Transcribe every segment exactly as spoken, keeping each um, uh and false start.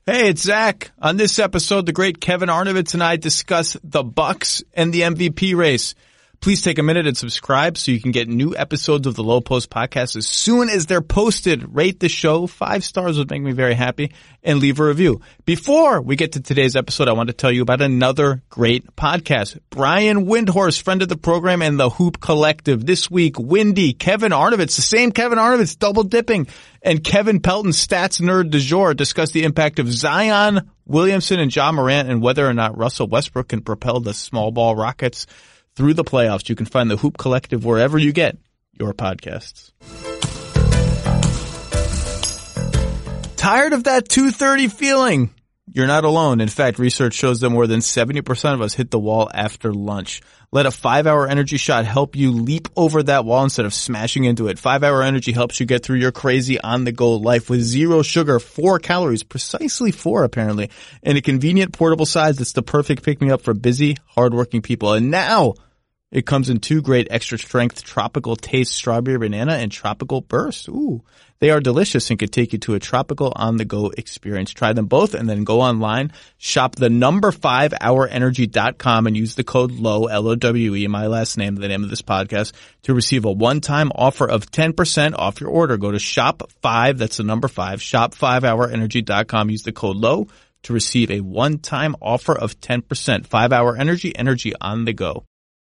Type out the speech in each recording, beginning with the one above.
Hey, it's Zach. On this episode, the great Kevin Arnovitz and I discuss the Bucks and the M V P race. Please take a minute and subscribe so you can get new episodes of the Low Post podcast as soon as they're posted. Rate the show. Five stars would make me very happy, and leave a review. Before we get to today's episode, I want to tell you about another great podcast. Brian Windhorst, friend of the program, and the Hoop Collective. This week, Windy, Kevin Arnovitz, the same Kevin Arnovitz, double dipping, and Kevin Pelton, stats nerd du jour, discuss the impact of Zion Williamson and Ja Morant and whether or not Russell Westbrook can propel the small ball Rockets through the playoffs. You can find the Hoop Collective wherever you get your podcasts. Tired of that two thirty feeling? You're not alone. In fact, research shows that more than seventy percent of us hit the wall after lunch. Let a five-hour energy shot help you leap over that wall instead of smashing into it. five-hour Energy helps you get through your crazy on-the-go life with zero sugar, four calories, precisely four apparently, and a convenient portable size that's the perfect pick-me-up for busy, hardworking people. And now it comes in two great extra-strength tropical taste, strawberry banana and tropical burst. Ooh, they are delicious and could take you to a tropical on-the-go experience. Try them both and then go online, shop the number five hour energy dot com and use the code LOW, L O W E, my last name, the name of this podcast, to receive a one-time offer of ten percent off your order. Go to shop five, that's the number five, shop five hour energy dot com, use the code LOW to receive a one-time offer of ten percent. five hour Energy, energy on the go.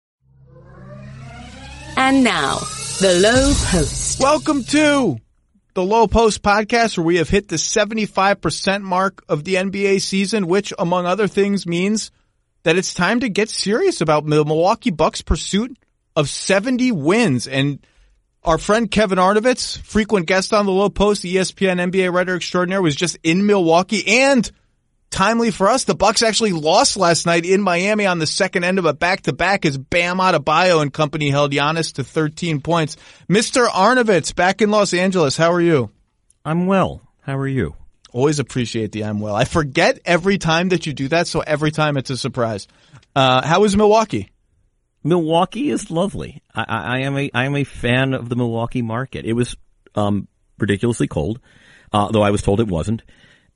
And now, the Low Post. Welcome to the Low Post podcast, where we have hit the seventy-five percent mark of the N B A season, which, among other things, means that it's time to get serious about the Milwaukee Bucks' pursuit of seventy wins. And our friend Kevin Arnovitz, frequent guest on the Low Post, E S P N N B A writer extraordinaire, was just in Milwaukee. And timely for us, the Bucks actually lost last night in Miami on the second end of a back-to-back as Bam Adebayo and company held Giannis to thirteen points. Mister Arnovitz, back in Los Angeles, how are you? I'm well. How are you? Always appreciate the I'm well. I forget every time that you do that, so every time it's a surprise. Uh, how is Milwaukee? Milwaukee is lovely. I, I, I am a I am a fan of the Milwaukee market. It was um, ridiculously cold, uh, though I was told it wasn't.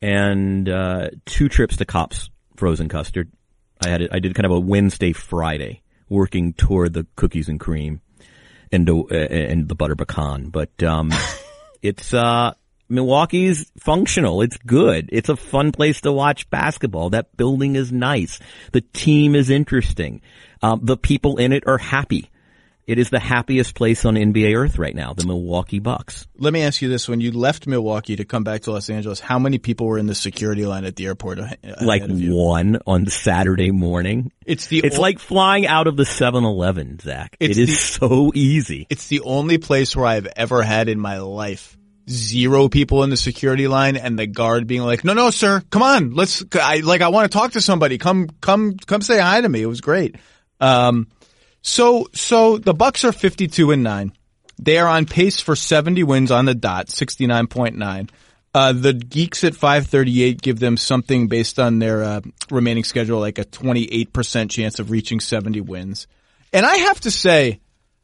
And uh two trips to Kopp's Frozen Custard. I had it, I did kind of a Wednesday Friday working toward the cookies and cream and the, uh, and the butter pecan. But um it's uh Milwaukee's functional. It's good. It's a fun place to watch basketball. That building is nice. The team is interesting. Um, the people in it are happy. It is the happiest place on N B A earth right now, the Milwaukee Bucks. Let me ask you this. When you left Milwaukee to come back to Los Angeles, how many people were in the security line at the airport? Like one on Saturday morning. It's the It's o- like flying out of the seven eleven, Zach. It's it is the, so easy. It's the only place where I've ever had in my life zero people in the security line and the guard being like, no, no, sir, come on. Let's, I, like, I want to talk to somebody. Come, come, come say hi to me. It was great. Um, So, so the Bucks are fifty-two and nine. They are on pace for seventy wins on the dot, sixty-nine point nine. Uh, the geeks at five thirty-eight give them something based on their, uh, remaining schedule, like a twenty-eight percent chance of reaching seventy wins. And I have to say,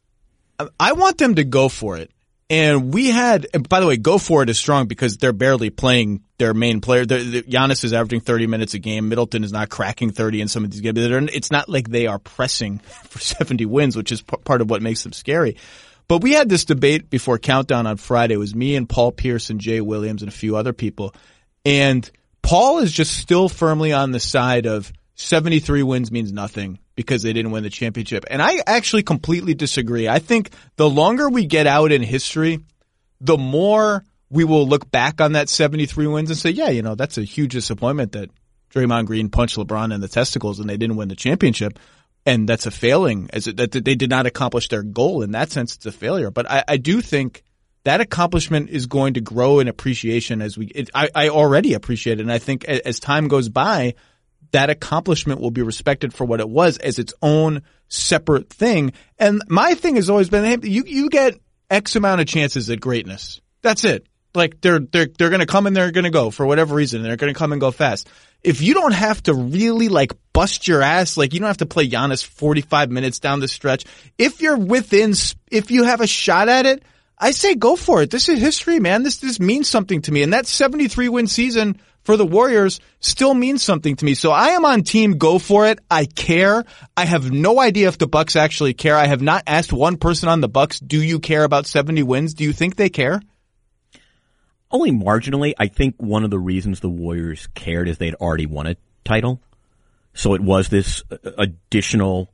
I want them to go for it. And we had, and by the way, go for it is strong because they're barely playing their main player. They're, they're, Giannis is averaging thirty minutes a game. Middleton is not cracking thirty in some of these games. It's not like they are pressing for seventy wins, which is p- part of what makes them scary. But we had this debate before Countdown on Friday. It was me and Paul Pierce and Jay Williams and a few other people. And Paul is just still firmly on the side of seventy-three wins means nothing because they didn't win the championship. And I actually completely disagree. I think the longer we get out in history, the more we will look back on that seventy-three wins and say, yeah, you know, that's a huge disappointment that Draymond Green punched LeBron in the testicles and they didn't win the championship. And that's a failing, as it, that they did not accomplish their goal. In that sense, it's a failure. But I, I do think that accomplishment is going to grow in appreciation as we, it, I, I already appreciate it. And I think as time goes by, that accomplishment will be respected for what it was as its own separate thing. And my thing has always been, hey, you, you get X amount of chances at greatness. That's it. Like they're, they're, they're going to come and they're going to go for whatever reason. They're going to come and go fast. If you don't have to really like bust your ass, like you don't have to play Giannis forty-five minutes down the stretch. If you're within, if you have a shot at it, I say go for it. This is history, man. This, this means something to me. And that seventy-three win season for the Warriors still means something to me. So I am on team go for it. I care. I have no idea if the Bucks actually care. I have not asked one person on the Bucks, do you care about seventy wins? Do you think they care? Only marginally. I think one of the reasons the Warriors cared is they'd already won a title. So it was this additional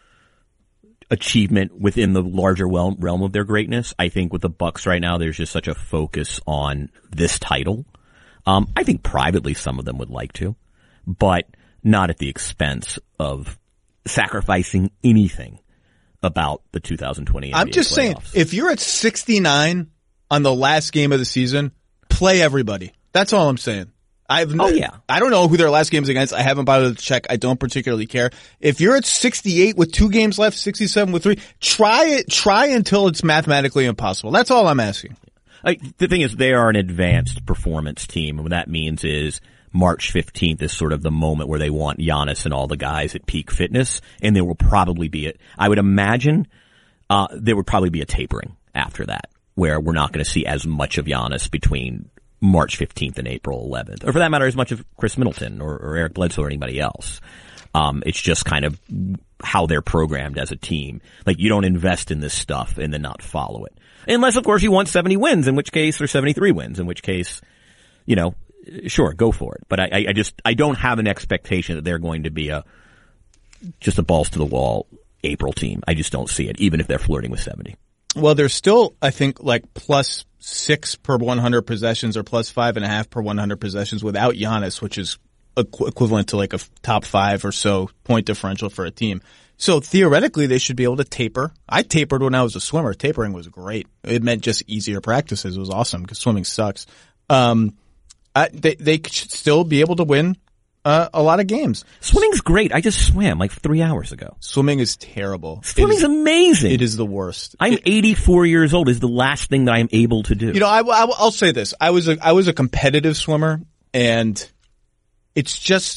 achievement within the larger realm of their greatness. I think with the Bucks right now, there's just such a focus on this title. Um, I think privately some of them would like to, but not at the expense of sacrificing anything about the two thousand twenty N B A I'm just playoffs. saying, if you're at sixty-nine on the last game of the season, play everybody. That's all I'm saying. I've oh yeah. I don't know who their last game's against. I haven't bothered to check. I don't particularly care. If you're at sixty-eight with two games left, sixty-seven with three, try it. Try until it's mathematically impossible. That's all I'm asking. I, the thing is, they are an advanced performance team, and what that means is March fifteenth is sort of the moment where they want Giannis and all the guys at peak fitness, and there will probably be a, I would imagine, uh, there would probably be a tapering after that, where we're not going to see as much of Giannis between March fifteenth and April eleventh, or for that matter, as much of Chris Middleton or, or Eric Bledsoe or anybody else. Um, it's just kind of how they're programmed as a team. Like, you don't invest in this stuff and then not follow it. Unless, of course, you want seventy wins, in which case, or seventy-three wins, in which case, you know, sure, go for it. But I, I just, I don't have an expectation that they're going to be a, just a balls to the wall April team. I just don't see it, even if they're flirting with seventy. Well, they're still, I think, like plus six per one hundred possessions or plus five and a half per one hundred possessions without Giannis, which is equ- equivalent to like a top five or so point differential for a team. So theoretically, they should be able to taper. I tapered when I was a swimmer. Tapering was great. It meant just easier practices. It was awesome because swimming sucks. Um, I, they, they should still be able to win uh, a lot of games. Swimming's great. I just swam like three hours ago. Swimming is terrible. Swimming's it is, amazing. It is the worst. I'm it, eighty-four years old. Is the last thing that I'm able to do. You know, I, I, I'll say this. I was a, I was a competitive swimmer, and it's just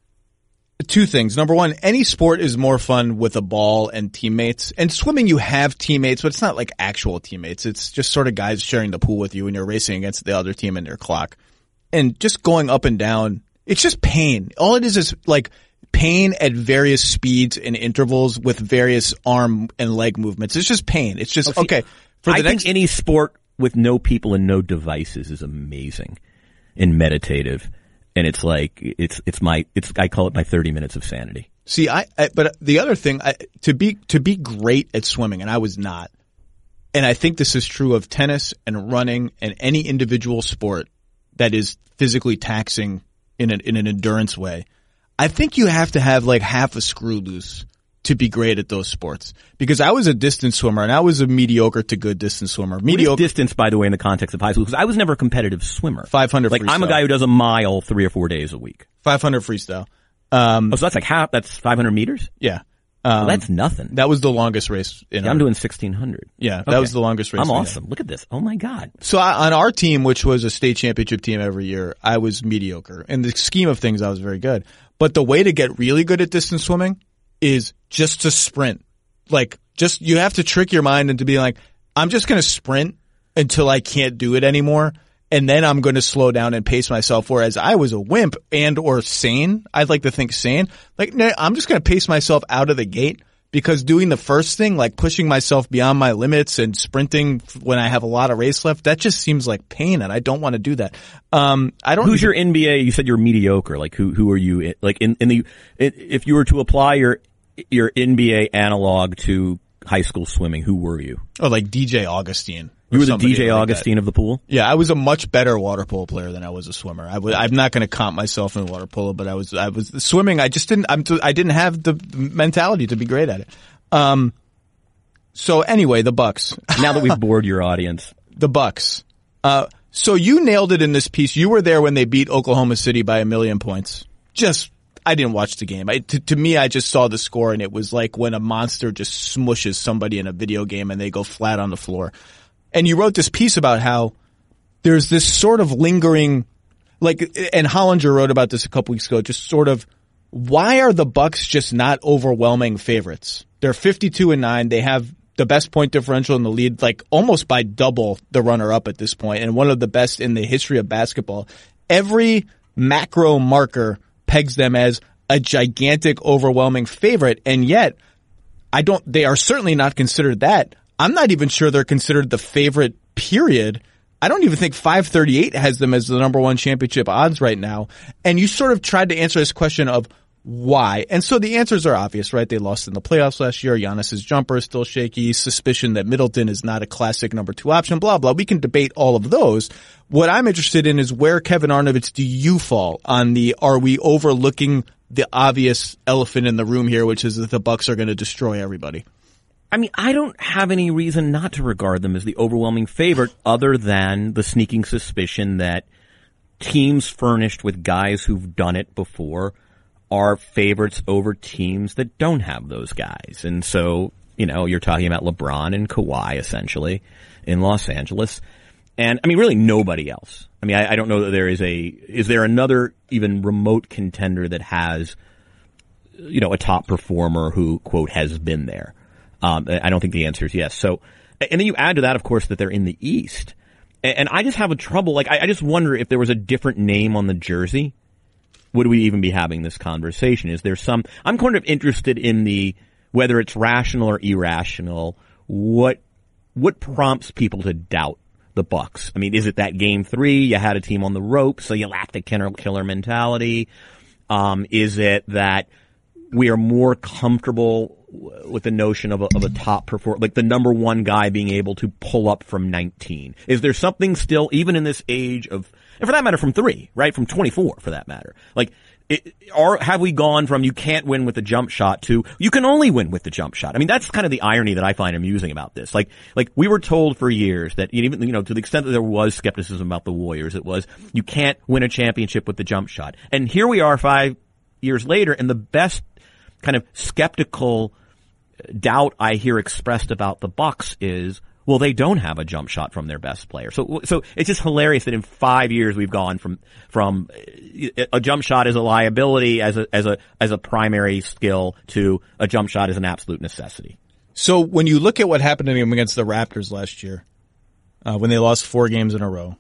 two things. Number one, any sport is more fun with a ball and teammates. And swimming, you have teammates, but it's not like actual teammates. It's just sort of guys sharing the pool with you and you're racing against the other team in their clock. And just going up and down, it's just pain. All it is is like pain at various speeds and intervals with various arm and leg movements. It's just pain. It's just, okay. okay. For the I next, think any sport with no people and no devices is amazing and meditative. And it's like, it's, it's my, it's, I call it my thirty minutes of sanity. See, I, I but the other thing, I, to be, to be great at swimming, and I was not, and I think this is true of tennis and running and any individual sport that is physically taxing in an, in an endurance way. I think you have to have like half a screw loose to be great at those sports. Because I was a distance swimmer and I was a mediocre to good distance swimmer. Mediocre what is distance, by the way, in the context of high school? Because I was never a competitive swimmer. five hundred Like, freestyle. I'm a guy who does a mile three or four days a week. five hundred freestyle. Um, oh, so that's like half, that's five hundred meters? yeah. Um, well, that's nothing. That was the longest race. In yeah, our, I'm doing sixteen hundred. Yeah, that okay. was the longest race. I'm we awesome. had. Look at this. Oh my God. So I, on our team, which was a state championship team every year, I was mediocre. In the scheme of things, I was very good. But the way to get really good at distance swimming is just to sprint. Like, just, you have to trick your mind into being like, I'm just going to sprint until I can't do it anymore. And then I'm going to slow down and pace myself. Whereas I was a wimp and or sane. I'd like to think sane. Like, nah, I'm just going to pace myself out of the gate. Because doing the first thing, like pushing myself beyond my limits and sprinting when I have a lot of race left, that just seems like pain, and I don't want to do that. Um, I don't. Who's your N B A? You said you're mediocre. Like, who who are you? Like, in in the if you were to apply your your N B A analog to high school swimming, who were you? Oh, like D J Augustine. You were the D J like Augustine that. of the pool? Yeah, I was a much better water polo player than I was a swimmer. I was, I'm not going to comp myself in water polo, but I was, I was swimming. I just didn't, I'm, I didn't have the mentality to be great at it. Um, so anyway, the Bucks. Now that we've bored your audience. The Bucks. Uh, so you nailed it in this piece. You were there when they beat Oklahoma City by a million points. Just, I didn't watch the game. I, to, to me, I just saw the score, and it was like when a monster just smushes somebody in a video game and they go flat on the floor. And you wrote this piece about how there's this sort of lingering, like, and Hollinger wrote about this a couple weeks ago, just sort of, why are the Bucks just not overwhelming favorites? They're fifty-two and nine. They have the best point differential in the league, like almost by double the runner-up at this point, and one of the best in the history of basketball. Every macro marker pegs them as a gigantic, overwhelming favorite, and yet I don't, they are certainly not considered that. I'm not even sure they're considered the favorite, period. I don't even think five thirty-eight has them as the number one championship odds right now. And you sort of tried to answer this question of why. And so the answers are obvious, right? They lost in the playoffs last year. Giannis's jumper is still shaky. Suspicion that Middleton is not a classic number two option, blah, blah. We can debate all of those. What I'm interested in is where, Kevin Arnovitz, do you fall on the, are we overlooking the obvious elephant in the room here, which is that the Bucks are going to destroy everybody? I mean, I don't have any reason not to regard them as the overwhelming favorite other than the sneaking suspicion that teams furnished with guys who've done it before are favorites over teams that don't have those guys. And so, you know, you're talking about LeBron and Kawhi essentially in Los Angeles. And I mean, really nobody else. I mean, I, I don't know that there is a, is there another even remote contender that has, you know, a top performer who, quote, has been there? Um, I don't think the answer is yes. So, and then you add to that, of course, that they're in the East. And, and I just have a trouble, like, I, I just wonder if there was a different name on the jersey, would we even be having this conversation? Is there some, I'm kind of interested in the, whether it's rational or irrational, what, what prompts people to doubt the Bucks? I mean, is it that game three, you had a team on the ropes, so you lacked the killer, killer mentality? Um, is it that we are more comfortable with the notion of a, of a top performer, like the number one guy being able to pull up from nineteen? Is there something still, even in this age of, and for that matter, from three, right? From twenty-four, for that matter. Like, it, or have we gone from you can't win with the jump shot to you can only win with the jump shot? I mean, that's kind of the irony that I find amusing about this. Like, like we were told for years that even, you know, to the extent that there was skepticism about the Warriors, it was you can't win a championship with the jump shot. And here we are five years later, and the best kind of skeptical doubt I hear expressed about the Bucks is, well, they don't have a jump shot from their best player. So, so it's just hilarious that in five years we've gone from, from a jump shot as a liability, as a, as a, as a primary skill to a jump shot as an absolute necessity. So when you look at what happened to them against the Raptors last year, uh, when they lost four games in a row,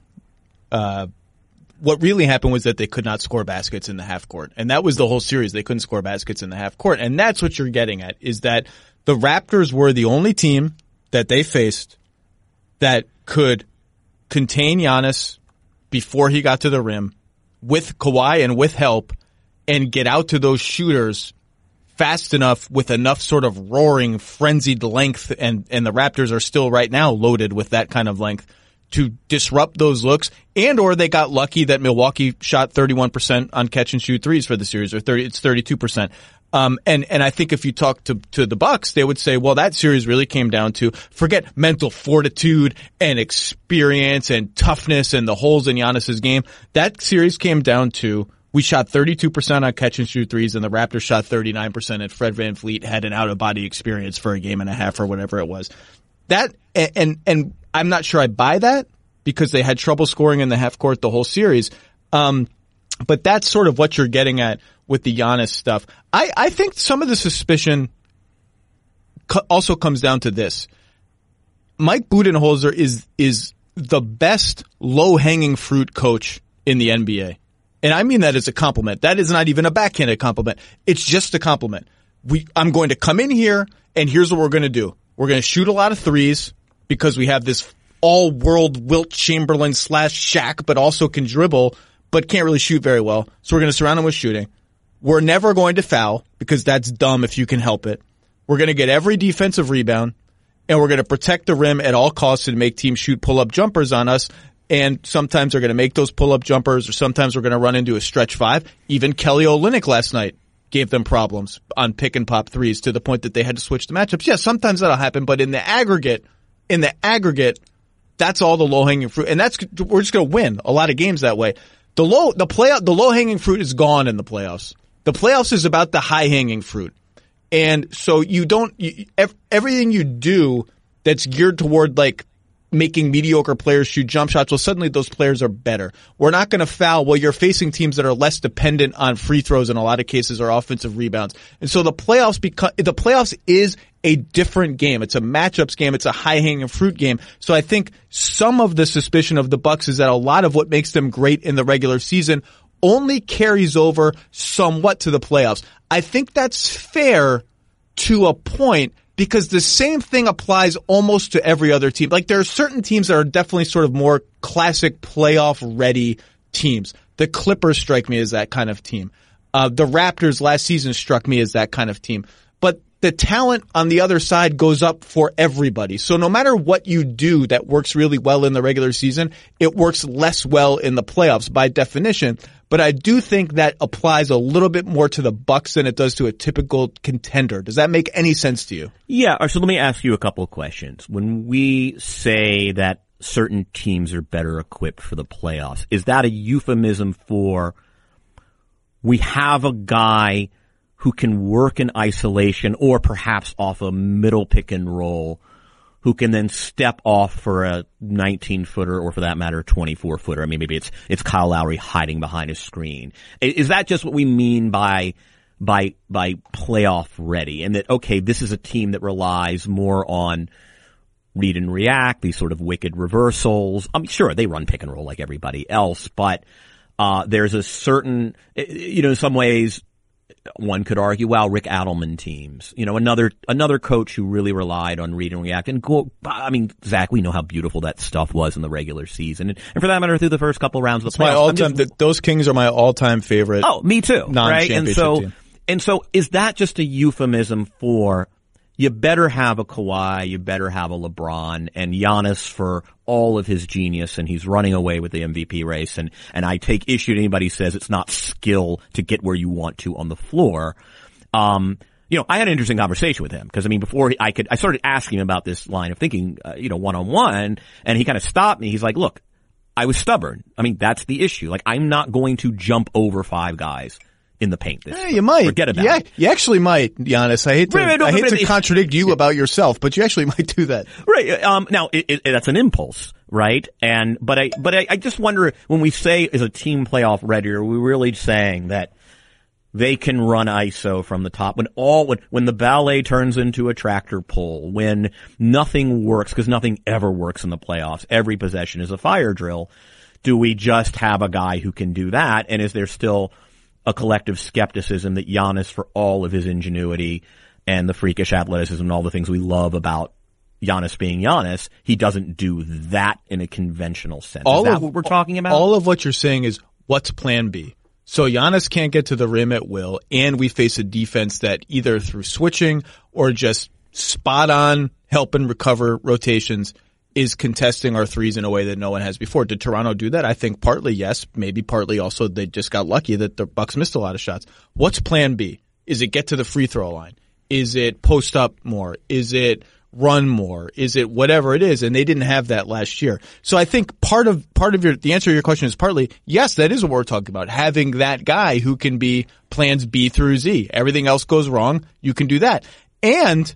uh, what really happened was that they could not score baskets in the half court. And that was the whole series. They couldn't score baskets in the half court. And that's what you're getting at, is that the Raptors were the only team that they faced that could contain Giannis before he got to the rim with Kawhi and with help and get out to those shooters fast enough with enough sort of roaring, frenzied length. And, and the Raptors are still right now loaded with that kind of length to disrupt those looks, and or they got lucky that Milwaukee shot thirty-one percent on catch and shoot threes for the series, or thirty, it's thirty-two percent. Um, and, and I think if you talk to, to the Bucks, they would say, well, that series really came down to forget mental fortitude and experience and toughness and the holes in Giannis's game. That series came down to we shot thirty-two percent on catch and shoot threes, and the Raptors shot thirty-nine percent, and Fred VanVleet had an out of body experience for a game and a half or whatever it was. That, and, and I'm not sure I buy that because they had trouble scoring in the half court the whole series. Um, but that's sort of what you're getting at with the Giannis stuff. I, I think some of the suspicion co- also comes down to this. Mike Budenholzer is, is the best low-hanging fruit coach in the N B A. And I mean that as a compliment. That is not even a backhanded compliment. It's just a compliment. We, I'm going to come in here and here's what we're going to do. We're going to shoot a lot of threes because we have this all-world Wilt Chamberlain slash Shaq, but also can dribble, but can't really shoot very well. So we're going to surround him with shooting. We're never going to foul because that's dumb if you can help it. We're going to get every defensive rebound, and we're going to protect the rim at all costs and make teams shoot pull-up jumpers on us. And sometimes they're going to make those pull-up jumpers, or sometimes we're going to run into a stretch five. Even Kelly Olynyk last night gave them problems on pick and pop threes to the point that they had to switch the matchups. Yeah, sometimes that'll happen, but in the aggregate, in the aggregate, that's all the low-hanging fruit. And that's, we're just going to win a lot of games that way. The low, the play, the low-hanging fruit is gone in the playoffs. The playoffs is about the high-hanging fruit. And so you don't, you, everything you do that's geared toward like making mediocre players shoot jump shots, well, suddenly those players are better. We're not going to foul. Well, you're facing teams that are less dependent on free throws in a lot of cases, or offensive rebounds. And so the playoffs become, the playoffs is a different game. It's a matchups game. It's a high-hanging fruit game. So I think some of the suspicion of the Bucks is that a lot of what makes them great in the regular season only carries over somewhat to the playoffs. I think that's fair to a point because the same thing applies almost to every other team. Like there are certain teams that are definitely sort of more classic playoff ready teams. The Clippers strike me as that kind of team. Uh, the Raptors last season struck me as that kind of team. But the talent on the other side goes up for everybody. So no matter what you do that works really well in the regular season, it works less well in the playoffs by definition. But I do think that applies a little bit more to the Bucks than it does to a typical contender. Does that make any sense to you? Yeah. So let me ask you a couple of questions. When we say that certain teams are better equipped for the playoffs, is that a euphemism for we have a guy who can work in isolation or perhaps off a middle pick and roll, who can then step off for a nineteen footer or for that matter, a twenty-four footer? I mean, maybe it's, it's Kyle Lowry hiding behind his screen. Is that just what we mean by, by, by playoff ready? And that, okay, this is a team that relies more on read and react, these sort of wicked reversals. I'm sure they run pick and roll like everybody else, but, uh, there's a certain, you know, in some ways, one could argue, well, Rick Adelman teams, you know, another, another coach who really relied on read and react and go, I mean, Zach, we know how beautiful that stuff was in the regular season. And, and for that matter, through the first couple rounds of the playoffs. My all-time, just, those Kings are my all-time favorite. Oh, me too. Right. And so, team. and so is that just a euphemism for you better have a Kawhi, you better have a LeBron, and Giannis for all of his genius, and he's running away with the M V P race, and, and I take issue to anybody who says it's not skill to get where you want to on the floor. Um, you know, I had an interesting conversation with him, because I mean, before he, I could, I started asking him about this line of thinking, uh, you know, one-on-one, and he kind of stopped me. He's like, look, I was stubborn. I mean, that's the issue. Like, I'm not going to jump over five guys in the paint this yeah, you might. Forget about yeah, it. You actually might, Giannis. I hate to, right, right, no, I hate to it, contradict you about yourself, but you actually might do that. Right. Um, now, it, it, that's an impulse, right? And, but I, but I, I just wonder when we say is a team playoff ready, are we really saying that they can run I S O from the top when all, when, when the ballet turns into a tractor pull, when nothing works, because nothing ever works in the playoffs. Every possession is a fire drill. Do we just have a guy who can do that? And is there still a collective skepticism that Giannis, for all of his ingenuity and the freakish athleticism and all the things we love about Giannis being Giannis, he doesn't do that in a conventional sense? All is that of, what we're talking about? All of what you're saying is, what's plan B? So Giannis can't get to the rim at will, and we face a defense that either through switching or just spot on help and recover rotations is contesting our threes in a way that no one has before. Did Toronto do that? I think partly yes, maybe partly also they just got lucky that the Bucks missed a lot of shots. What's plan B? Is it get to the free throw line? Is it post up more? Is it run more? Is it whatever it is? And they didn't have that last year. So I think part of, part of your, the answer to your question is partly, yes, that is what we're talking about. Having that guy who can be plans B through Z. Everything else goes wrong, you can do that. And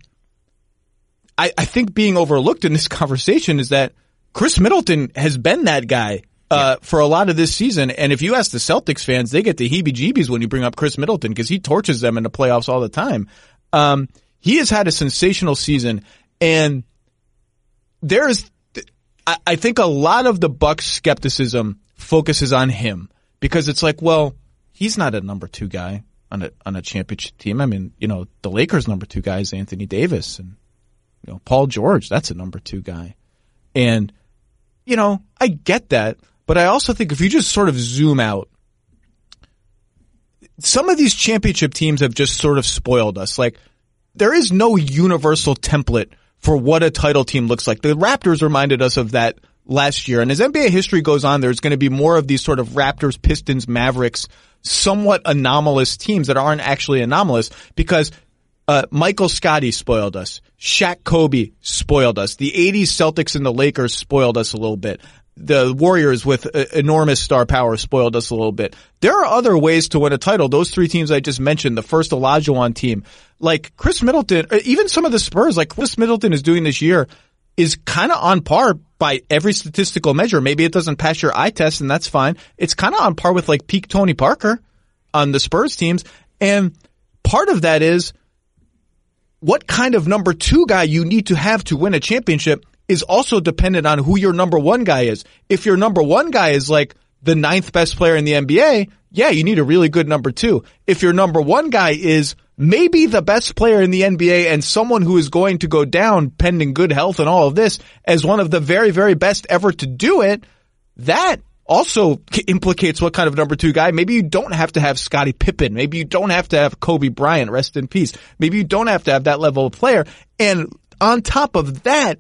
I, I think being overlooked in this conversation is that Chris Middleton has been that guy uh, yeah. for a lot of this season. And if you ask the Celtics fans, they get the heebie-jeebies when you bring up Chris Middleton because he torches them in the playoffs all the time. Um, he has had a sensational season, and there's, I, I think a lot of the Bucks skepticism focuses on him because it's like, well, he's not a number two guy on a on a championship team. I mean, you know, the Lakers' number two guy is Anthony Davis, and you know, Paul George, that's a number two guy. And, you know, I get that, but I also think if you just sort of zoom out, some of these championship teams have just sort of spoiled us. Like, there is no universal template for what a title team looks like. The Raptors reminded us of that last year. And as N B A history goes on, there's going to be more of these sort of Raptors, Pistons, Mavericks, somewhat anomalous teams that aren't actually anomalous because Uh, Michael Scotty spoiled us. Shaq Kobe spoiled us. The eighties Celtics and the Lakers spoiled us a little bit. The Warriors with uh, enormous star power spoiled us a little bit. There are other ways to win a title. Those three teams I just mentioned, the first Olajuwon team, like Chris Middleton, even some of the Spurs, like Chris Middleton is doing this year, is kind of on par by every statistical measure. Maybe it doesn't pass your eye test, and that's fine. It's kind of on par with like peak Tony Parker on the Spurs teams. And part of that is what kind of number two guy you need to have to win a championship is also dependent on who your number one guy is. If your number one guy is like the ninth best player in the N B A, yeah, you need a really good number two. If your number one guy is maybe the best player in the N B A and someone who is going to go down pending good health and all of this as one of the very, very best ever to do it, that also implicates what kind of number two guy. Maybe you don't have to have Scottie Pippen. Maybe you don't have to have Kobe Bryant, rest in peace. Maybe you don't have to have that level of player. And on top of that,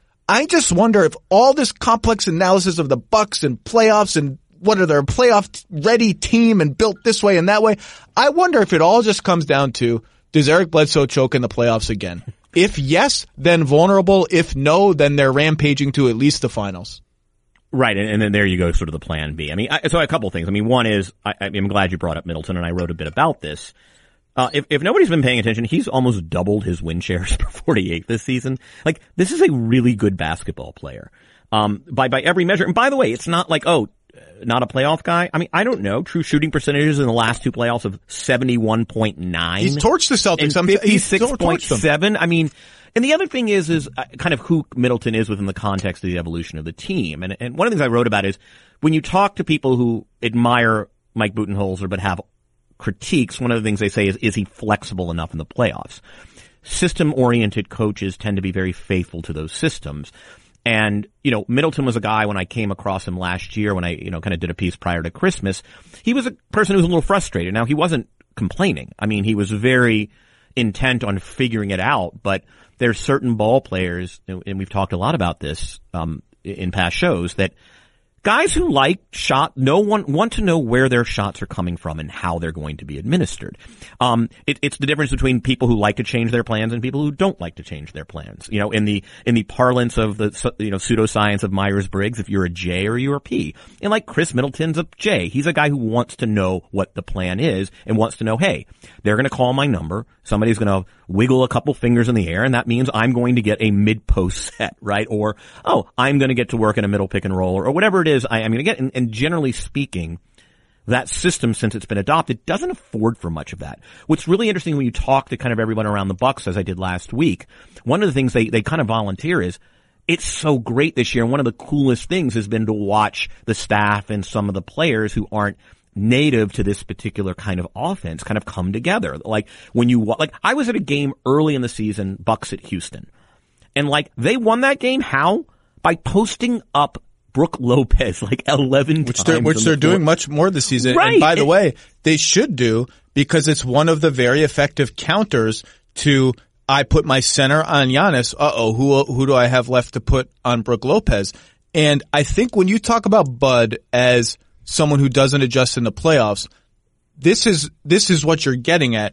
I just wonder if all this complex analysis of the Bucks and playoffs and what are their playoff ready team and built this way and that way, I wonder if it all just comes down to, does Eric Bledsoe choke in the playoffs again? If yes, then vulnerable. If no, then they're rampaging to at least the finals. Right, and, and then there you go, sort of the plan B. I mean, I, so a couple of things. I mean, one is, I, I'm glad you brought up Middleton, and I wrote a bit about this. Uh, if, if nobody's been paying attention, he's almost doubled his win shares per forty-eight this season. Like, this is a really good basketball player. Um, by, by every measure. And by the way, it's not like, oh, not a playoff guy. I mean, I don't know. True shooting percentages in the last two playoffs of seventy-one point nine. He's torched the Celtics. And fifty-six point seven. I mean, and the other thing is, is kind of who Middleton is within the context of the evolution of the team. And, and one of the things I wrote about is when you talk to people who admire Mike Budenholzer but have critiques, one of the things they say is, is he flexible enough in the playoffs? System-oriented coaches tend to be very faithful to those systems. And, you know, Middleton was a guy when I came across him last year when I, you know, kind of did a piece prior to Christmas. He was a person who was a little frustrated. Now, he wasn't complaining. I mean, he was very intent on figuring it out, but there's certain ball players, and we've talked a lot about this, um, in past shows, that guys who like shot, no one want to know where their shots are coming from and how they're going to be administered. Um, it, it's the difference between people who like to change their plans and people who don't like to change their plans. You know, in the, in the parlance of the, you know, pseudoscience of Myers-Briggs, if you're a J or you're a P. And like Chris Middleton's a J. He's a guy who wants to know what the plan is and wants to know, hey, they're going to call my number. Somebody's going to wiggle a couple fingers in the air, and that means I'm going to get a mid-post set, right? Or, oh, I'm going to get to work in a middle pick and roll, or, or whatever it is. I, I mean, again, and, and generally speaking, that system, since it's been adopted, doesn't afford for much of that. What's really interesting when you talk to kind of everyone around the Bucks, as I did last week, one of the things they, they kind of volunteer is, it's so great this year, and one of the coolest things has been to watch the staff and some of the players who aren't native to this particular kind of offense kind of come together. Like when you, like I was at a game early in the season, Bucks at Houston, and like they won that game. How? By posting up Brook Lopez like eleven which times. They're, which they're the doing much more this season. Right. And by the it, way, they should do, because it's one of the very effective counters to, I put my center on Giannis. Uh-oh, who, who do I have left to put on Brook Lopez? And I think when you talk about Bud as someone who doesn't adjust in the playoffs, this is, this is what you're getting at.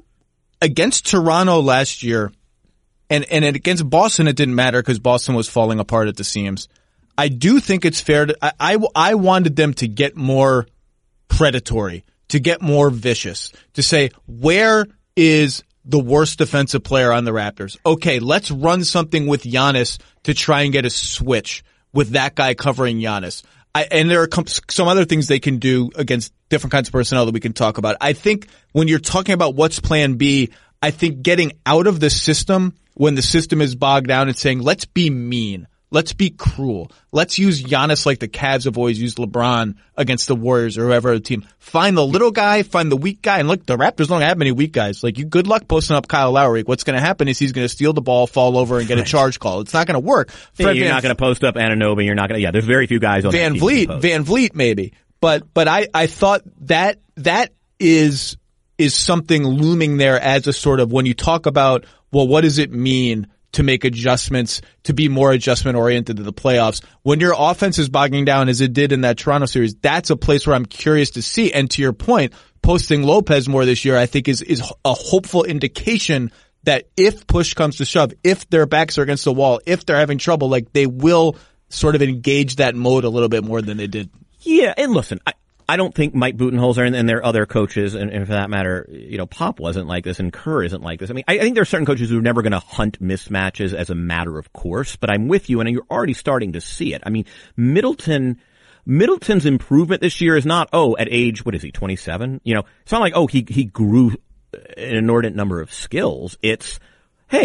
Against Toronto last year, and, and against Boston it didn't matter because Boston was falling apart at the seams. I do think it's fair to, I, I, I wanted them to get more predatory, to get more vicious, to say, where is the worst defensive player on the Raptors? Okay, let's run something with Giannis to try and get a switch with that guy covering Giannis. I, and there are some other things they can do against different kinds of personnel that we can talk about. I think when you're talking about what's plan B, I think getting out of the system when the system is bogged down and saying, let's be mean. Let's be cruel. Let's use Giannis like the Cavs have always used LeBron against the Warriors or whoever other team. Find the little guy, find the weak guy. And look, the Raptors don't have many weak guys. Like, you good luck posting up Kyle Lowry. What's going to happen is he's going to steal the ball, fall over, and get right. a charge call. It's not going to work. Fred you're Van, not going to post up Anunoby. You're not going to, yeah, there's very few guys on Van that Vliet, Van Vliet maybe. But, but I, I thought that, that is, is something looming there as a sort of, when you talk about, well, what does it mean to make adjustments, to be more adjustment oriented to the playoffs? When your offense is bogging down as it did in that Toronto series, that's a place where I'm curious to see. And to your point, posting Lopez more this year, I think is, is a hopeful indication that if push comes to shove, if their backs are against the wall, if they're having trouble, like they will sort of engage that mode a little bit more than they did. Yeah. And listen, I, I don't think Mike Budenholzer and, and their other coaches, and, and for that matter, you know, Pop wasn't like this and Kerr isn't like this. I mean, I, I think there are certain coaches who are never going to hunt mismatches as a matter of course, but I'm with you, and you're already starting to see it. I mean, Middleton, Middleton's improvement this year is not, oh, at age, what is he, twenty-seven? You know, it's not like, oh, he, he grew an inordinate number of skills. It's, hey,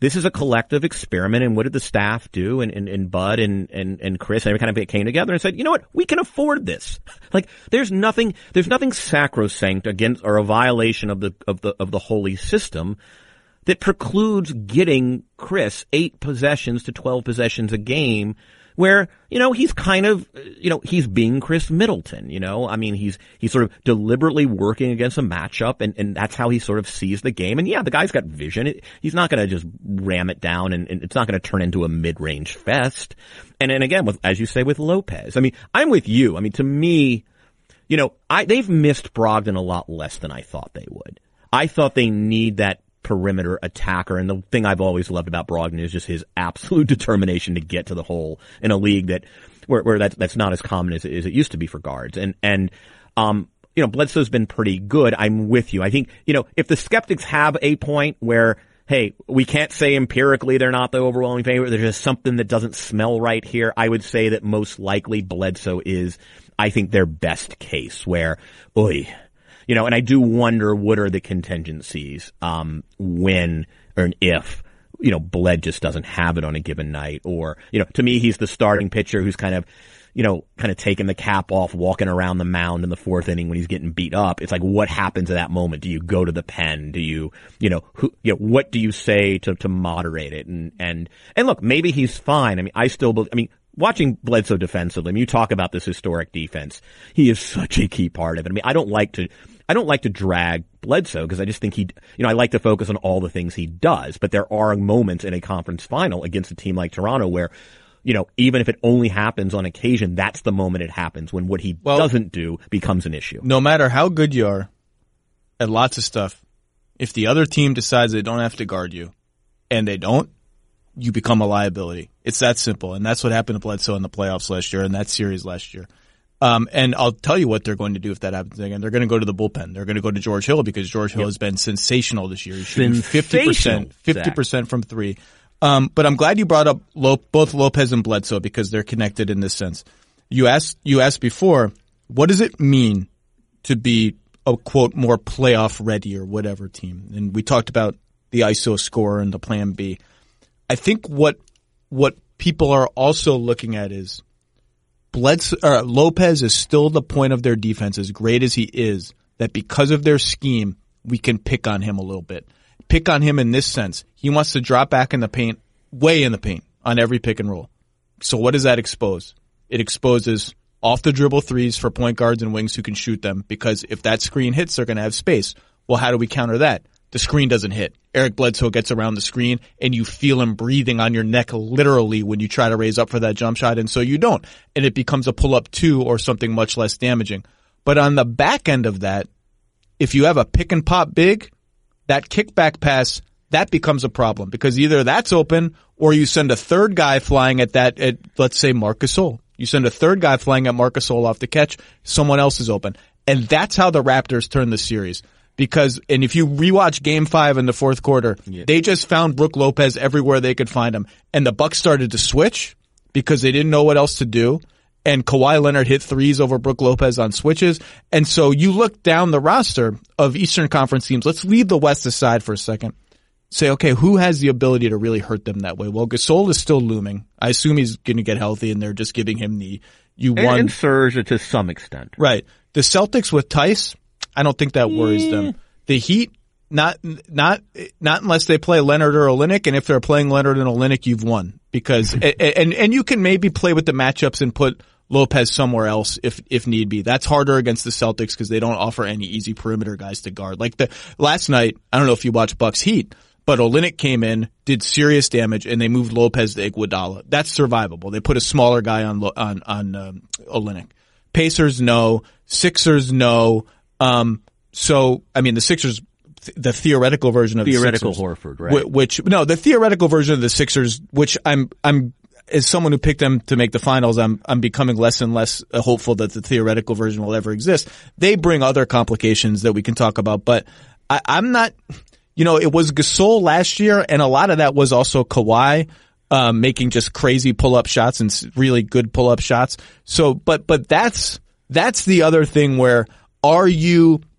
this is a collective experiment. And what did the staff do? And, and, and Bud and, and, and Chris, and everyone kind of came together and said, you know what? We can afford this. Like, there's nothing, there's nothing sacrosanct against or a violation of the, of the, of the holy system that precludes getting Chris eight possessions to twelve possessions a game where, you know, he's kind of, you know, he's being Chris Middleton, you know, I mean, he's, he's sort of deliberately working against a matchup and, and that's how he sort of sees the game. And yeah, the guy's got vision. It, he's not going to just ram it down and, and it's not going to turn into a mid-range fest. And then again, with, as you say, with Lopez, I mean, I'm with you. I mean, to me, you know, I, they've missed Brogdon a lot less than I thought they would. I thought they need that perimeter attacker. And the thing I've always loved about Brogdon is just his absolute determination to get to the hole in a league that, where, where that's, that's not as common as, as it used to be for guards. And, and, um, you know, Bledsoe's been pretty good. I'm with you. I think, you know, if the skeptics have a point where, hey, we can't say empirically they're not the overwhelming favorite, there's just something that doesn't smell right here, I would say that most likely Bledsoe is, I think, their best case where, oy, you know, and I do wonder what are the contingencies, um, when or if, you know, Bled just doesn't have it on a given night. Or, you know, to me, he's the starting pitcher who's kind of, you know, kind of taking the cap off, walking around the mound in the fourth inning when he's getting beat up. It's like, what happens at that moment? Do you go to the pen? Do you, you know, who, you know, what do you say to, to moderate it? And, and, and look, maybe he's fine. I mean, I still, I mean, watching Bledsoe defensively, I mean, you talk about this historic defense. He is such a key part of it. I mean, I don't like to, I don't like to drag Bledsoe because I just think he, you know, I like to focus on all the things he does, but there are moments in a conference final against a team like Toronto where, you know, even if it only happens on occasion, that's the moment it happens when what he well, doesn't do becomes an issue. No matter how good you are at lots of stuff, if the other team decides they don't have to guard you and they don't, you become a liability. It's that simple. And that's what happened to Bledsoe in the playoffs last year and that series last year. Um, and I'll tell you what they're going to do if that happens again. They're going to go to the bullpen. They're going to go to George Hill because George Hill yep. has been sensational this year. He's shooting fifty percent, fifty percent from three. Um, but I'm glad you brought up Lo- both Lopez and Bledsoe because they're connected in this sense. You asked, you asked before, what does it mean to be a quote more playoff ready or whatever team? And we talked about the I S O score and the plan B. I think what, what people are also looking at is Bledsoe, or Lopez is still the point of their defense, as great as he is, that because of their scheme, we can pick on him a little bit. Pick on him in this sense. He wants to drop back in the paint, way in the paint, on every pick and roll. So what does that expose? It exposes off the dribble threes for point guards and wings who can shoot them, because if that screen hits, they're going to have space. Well, how do we counter that? The screen doesn't hit. Eric Bledsoe gets around the screen and you feel him breathing on your neck literally when you try to raise up for that jump shot, and so you don't. And it becomes a pull-up two or something much less damaging. But on the back end of that, if you have a pick and pop big, that kickback pass, that becomes a problem because either that's open or you send a third guy flying at that, at, let's say Marc Gasol. You send a third guy flying at Marc Gasol off the catch, someone else is open. And that's how the Raptors turn the series. Because, and if you rewatch game five in the fourth quarter, yeah. they just found Brook Lopez everywhere they could find him. And the Bucks started to switch because they didn't know what else to do. And Kawhi Leonard hit threes over Brook Lopez on switches. And so you look down the roster of Eastern Conference teams. Let's leave the West aside for a second. Say, okay, who has the ability to really hurt them that way? Well, Gasol is still looming. I assume he's going to get healthy and they're just giving him the, you won. And Serge to some extent. Right. The Celtics with Tice, I don't think that worries yeah. them. The Heat, not, not, not unless they play Leonard or Olynyk. And if they're playing Leonard and Olynyk, you've won because, and, and you can maybe play with the matchups and put Lopez somewhere else if, if need be. That's harder against the Celtics because they don't offer any easy perimeter guys to guard. Like the last night, I don't know if you watched Bucks Heat, but Olynyk came in, did serious damage, and they moved Lopez to Iguodala. That's survivable. They put a smaller guy on, on, on, um, Olynyk. Pacers, no. Sixers, no. Um, So, I mean, the Sixers, the theoretical version of theoretical the Sixers. Horford, right? Which, no, the theoretical version of the Sixers, which I'm, I'm, as someone who picked them to make the finals, I'm, I'm becoming less and less hopeful that the theoretical version will ever exist. They bring other complications that we can talk about, but I, I'm not, you know, it was Gasol last year, and a lot of that was also Kawhi, um, making just crazy pull-up shots and really good pull-up shots. So, but, but that's, that's the other thing where, are you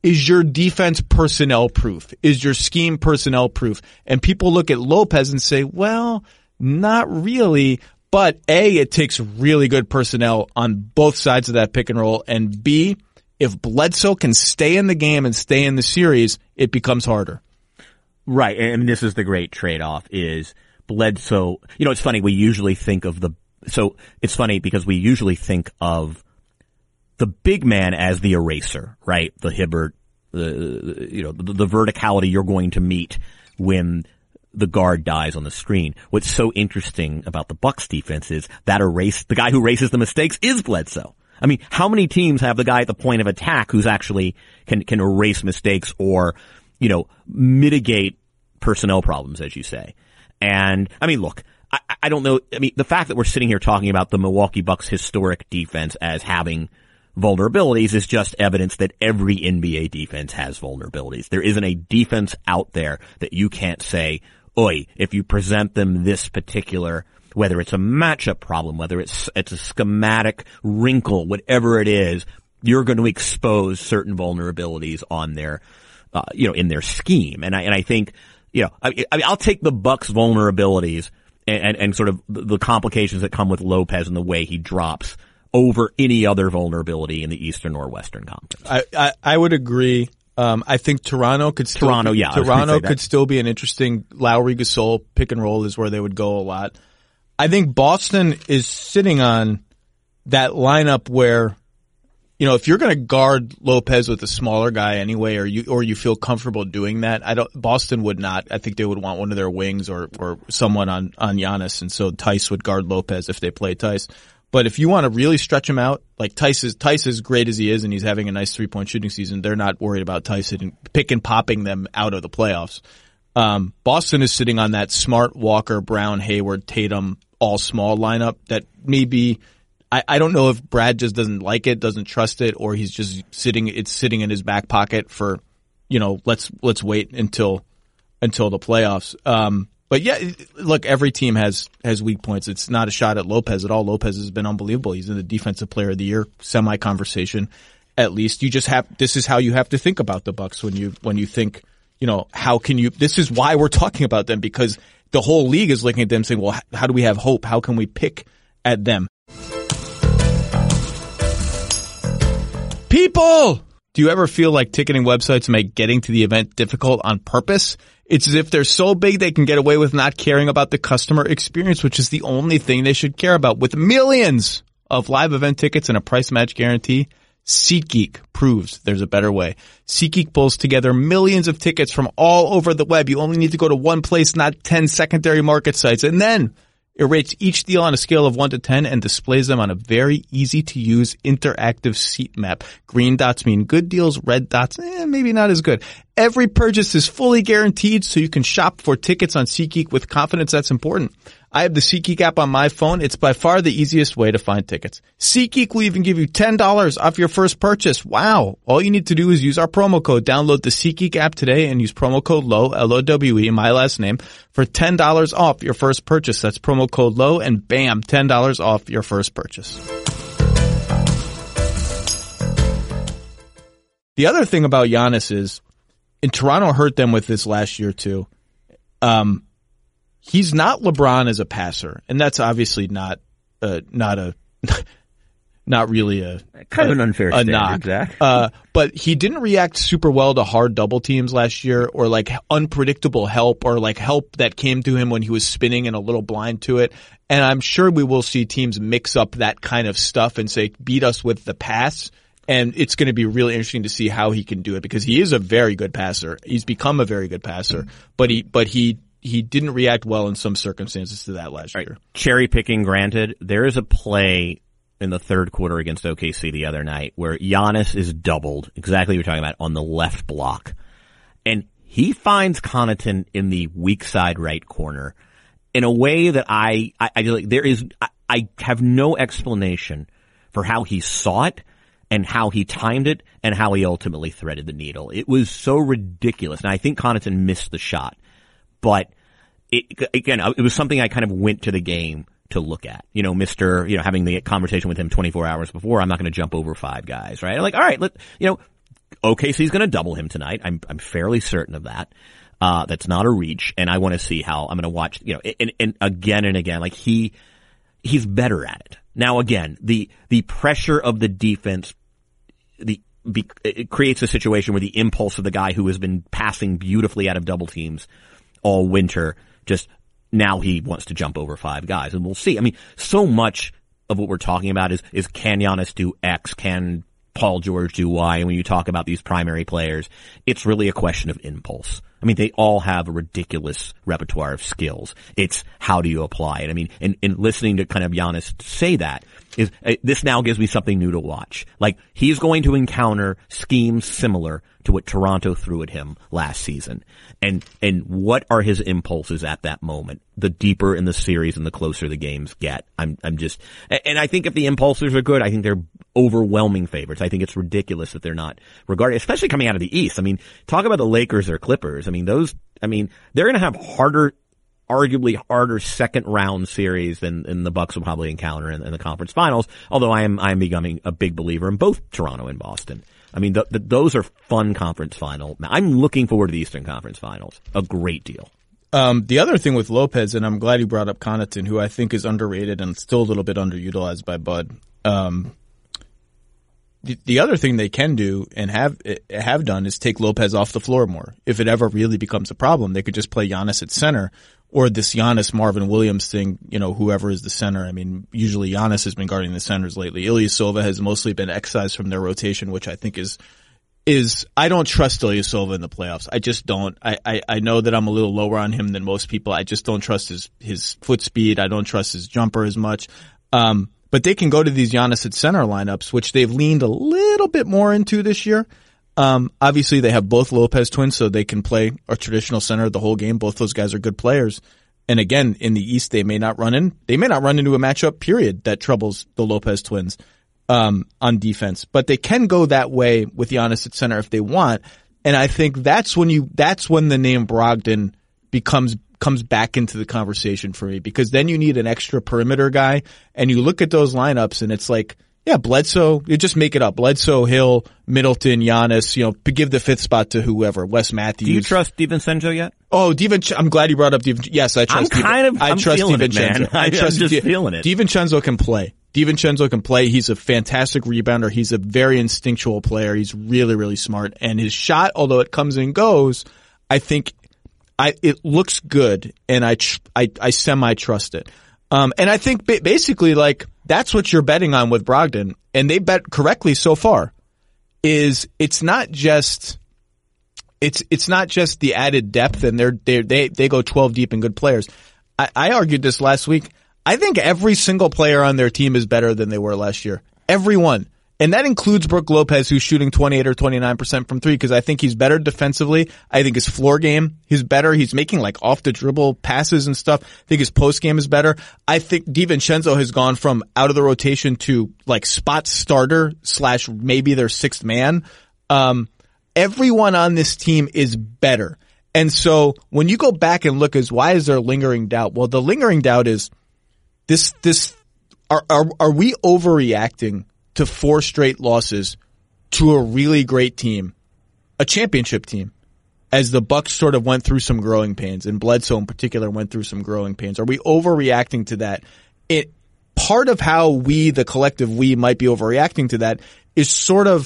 is your defense personnel proof? Is your scheme personnel proof? And people look at Lopez and say, well, not really. But A, it takes really good personnel on both sides of that pick and roll. And B, if Bledsoe can stay in the game and stay in the series, it becomes harder. Right. And this is the great trade-off is Bledsoe. You know, it's funny. We usually think of the, so it's funny because we usually think of the big man as the eraser, right? The Hibbert, the, you know, the, the verticality you're going to meet when the guard dies on the screen. What's so interesting about the Bucks defense is that erase, the guy who erases the mistakes is Bledsoe. I mean, how many teams have the guy at the point of attack who's actually can, can erase mistakes or, you know, mitigate personnel problems, as you say? And, I mean, look, I, I don't know. I mean, the fact that we're sitting here talking about the Milwaukee Bucks historic defense as having vulnerabilities is just evidence that every N B A defense has vulnerabilities. There isn't a defense out there that you can't say, oi, if you present them this particular, whether it's a matchup problem, whether it's it's a schematic wrinkle, whatever it is, you're going to expose certain vulnerabilities on their, uh, you know, in their scheme. And I and I think, you know, I, I mean, I'll take the Bucks' vulnerabilities and, and and sort of the complications that come with Lopez and the way he drops over any other vulnerability in the Eastern or Western Conference. I I, I would agree. Um, I think Toronto could still Toronto, be, yeah, Toronto could still be an interesting Lowry Gasol pick and roll is where they would go a lot. I think Boston is sitting on that lineup where, you know, if you're going to guard Lopez with a smaller guy anyway, or you or you feel comfortable doing that, I don't. Boston would not. I think they would want one of their wings or or someone on on Giannis, and so Tice would guard Lopez if they play Tice. But if you want to really stretch him out, like Tice is, Tice is great as he is and he's having a nice three-point shooting season, they're not worried about Tice and pick and popping them out of the playoffs. Um, Boston is sitting on that Smart, Walker, Brown, Hayward, Tatum, all small lineup that maybe, I, I don't know if Brad just doesn't like it, doesn't trust it, or he's just sitting, it's sitting in his back pocket for, you know, let's, let's wait until, until the playoffs. Um, But yeah, look, every team has, has weak points. It's not a shot at Lopez at all. Lopez has been unbelievable. He's in the defensive player of the year semi-conversation. At least you just have, this is how you have to think about the Bucks when you, when you think, you know, how can you, this is why we're talking about them, because the whole league is looking at them saying, well, how do we have hope? How can we pick at them? People! Do you ever feel like ticketing websites make getting to the event difficult on purpose? It's as if they're so big they can get away with not caring about the customer experience, which is the only thing they should care about. With millions of live event tickets and a price match guarantee, SeatGeek proves there's a better way. SeatGeek pulls together millions of tickets from all over the web. You only need to go to one place, not ten secondary market sites. And then it rates each deal on a scale of one to ten and displays them on a very easy-to-use interactive seat map. Green dots mean good deals, red dots, eh, maybe not as good. Every purchase is fully guaranteed, so you can shop for tickets on SeatGeek with confidence. That's important. I have the SeatGeek app on my phone. It's by far the easiest way to find tickets. SeatGeek will even give you ten dollars off your first purchase. Wow. All you need to do is use our promo code. Download the SeatGeek app today and use promo code LOW, L O W E, my last name, for ten dollars off your first purchase. That's promo code LOW, and bam, ten dollars off your first purchase. The other thing about Giannis is, and Toronto hurt them with this last year too, um, he's not LeBron as a passer, and that's obviously not, uh, not a, not really a kind a, of an unfair a standard, knock. Zach. Uh, but he didn't react super well to hard double teams last year, or like unpredictable help, or like help that came to him when he was spinning and a little blind to it. And I'm sure we will see teams mix up that kind of stuff and say, beat us with the pass. And it's going to be really interesting to see how he can do it, because he is a very good passer. He's become a very good passer, but he, but he, he didn't react well in some circumstances to that last right. year. Cherry picking granted, there is a play in the third quarter against O K C the other night where Giannis is doubled, exactly what you're talking about, on the left block. And he finds Connaughton in the weak side right corner in a way that I, I, I like, there is, I, I have no explanation for how he saw it, and how he timed it, and how he ultimately threaded the needle. It was so ridiculous. And I think Connaughton missed the shot. But, it, again, it was something I kind of went to the game to look at. You know, Mister, you know, having the conversation with him twenty-four hours before, I'm not going to jump over five guys, right? I'm like, all right, let, you know, O K C's going to double him tonight. I'm I'm fairly certain of that. Uh, that's not a reach, and I want to see how I'm going to watch. You know, and, and again and again, like he he's better at it now. Again, the the pressure of the defense, the be, it creates a situation where the impulse of the guy who has been passing beautifully out of double teams all winter just now he wants to jump over five guys, and we'll see. I mean, so much of what we're talking about is is can Giannis do X? Can Paul George do Y? And when you talk about these primary players, it's really a question of impulse. I mean, they all have a ridiculous repertoire of skills. It's how do you apply it? I mean, and, and listening to kind of Giannis say that is, uh, this now gives me something new to watch. Like, he's going to encounter schemes similar to what Toronto threw at him last season. And, and what are his impulses at that moment? The deeper in the series and the closer the games get. I'm, I'm just, and I think if the impulses are good, I think they're overwhelming favorites. I think it's ridiculous that they're not regarded, especially coming out of the East. I mean, talk about the Lakers or Clippers. I mean, those, I mean, they're going to have harder, arguably harder second round series than, than the Bucks will probably encounter in, in the conference finals. Although I am, I am becoming a big believer in both Toronto and Boston. I mean, the, the, those are fun conference final. I'm looking forward to the Eastern Conference Finals a great deal. Um, the other thing with Lopez, and I'm glad you brought up Connaughton, who I think is underrated and still a little bit underutilized by Bud. Um, the, the other thing they can do and have have done is take Lopez off the floor more. If it ever really becomes a problem, they could just play Giannis at center, or this Giannis Marvin Williams thing. You know, whoever is the center. I mean, usually Giannis has been guarding the centers lately. Ilyasova has mostly been excised from their rotation, which I think is. Is I don't trust Ilyasova in the playoffs. I just don't. I, I, I know that I'm a little lower on him than most people. I just don't trust his, his foot speed. I don't trust his jumper as much. Um, but they can go to these Giannis at center lineups, which they've leaned a little bit more into this year. Um, obviously they have both Lopez twins, so they can play a traditional center the whole game. Both those guys are good players. And again, in the East, they may not run in, they may not run into a matchup period that troubles the Lopez twins. Um, on defense, but they can go that way with Giannis at center if they want. And I think that's when you, that's when the name Brogdon becomes, comes back into the conversation for me, because then you need an extra perimeter guy, and you look at those lineups and it's like, yeah, Bledsoe, you just make it up. Bledsoe, Hill, Middleton, Giannis, you know, give the fifth spot to whoever, Wes Matthews. Do you trust DiVincenzo yet? Oh, DiVincenzo, I'm glad you brought up DiVincenzo. Yes, I trust I'm kind of, I I'm trust feeling DiVincenzo. It, man. I trust I'm just Di- feeling it. DiVincenzo can play. DiVincenzo can play. He's a fantastic rebounder. He's a very instinctual player. He's really, really smart. And his shot, although it comes and goes, I think I, it looks good, and I, tr- I, I semi-trust it. Um, and I think ba- basically, like, that's what you're betting on with Brogdon, and they bet correctly so far, is it's not just, it's, it's not just the added depth, and they're, they they, they go twelve deep in good players. I, I argued this last week. I think every single player on their team is better than they were last year. Everyone. And that includes Brook Lopez, who's shooting twenty-eight or twenty-nine percent from three, because I think he's better defensively. I think his floor game is better. He's making like off the dribble passes and stuff. I think his post game is better. I think DiVincenzo has gone from out of the rotation to like spot starter slash maybe their sixth man. Um, everyone on this team is better. And so when you go back and look as why is there lingering doubt? Well, the lingering doubt is this, this, are, are, are we overreacting to four straight losses to a really great team, a championship team, as the Bucks sort of went through some growing pains, and Bledsoe in particular went through some growing pains? Are we overreacting to that? It, part of how we, the collective we, might be overreacting to that is sort of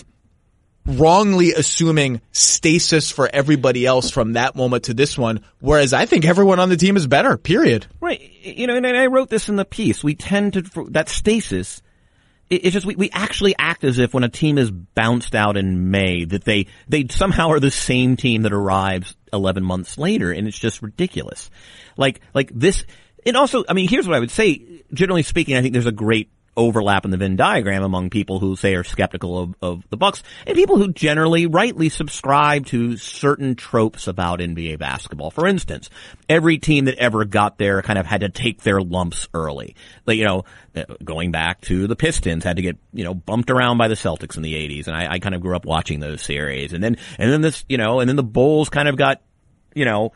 wrongly assuming stasis for everybody else from that moment to this one, whereas I think everyone on the team is better, period. Right. You know, and I wrote this in the piece. We tend to, that stasis, it's just we, we actually act as if when a team is bounced out in May that they they somehow are the same team that arrives eleven months later, and it's just ridiculous. Like like this, and also, I mean, here's what I would say. Generally speaking, I think there's a great overlap in the Venn diagram among people who say are skeptical of, of the Bucks and people who generally rightly subscribe to certain tropes about N B A basketball. For instance, every team that ever got there kind of had to take their lumps early. Like, you know, going back to the Pistons had to get, you know, bumped around by the Celtics in the eighties. And I, I kind of grew up watching those series. And then, and then this, you know, and then the Bulls kind of got, you know,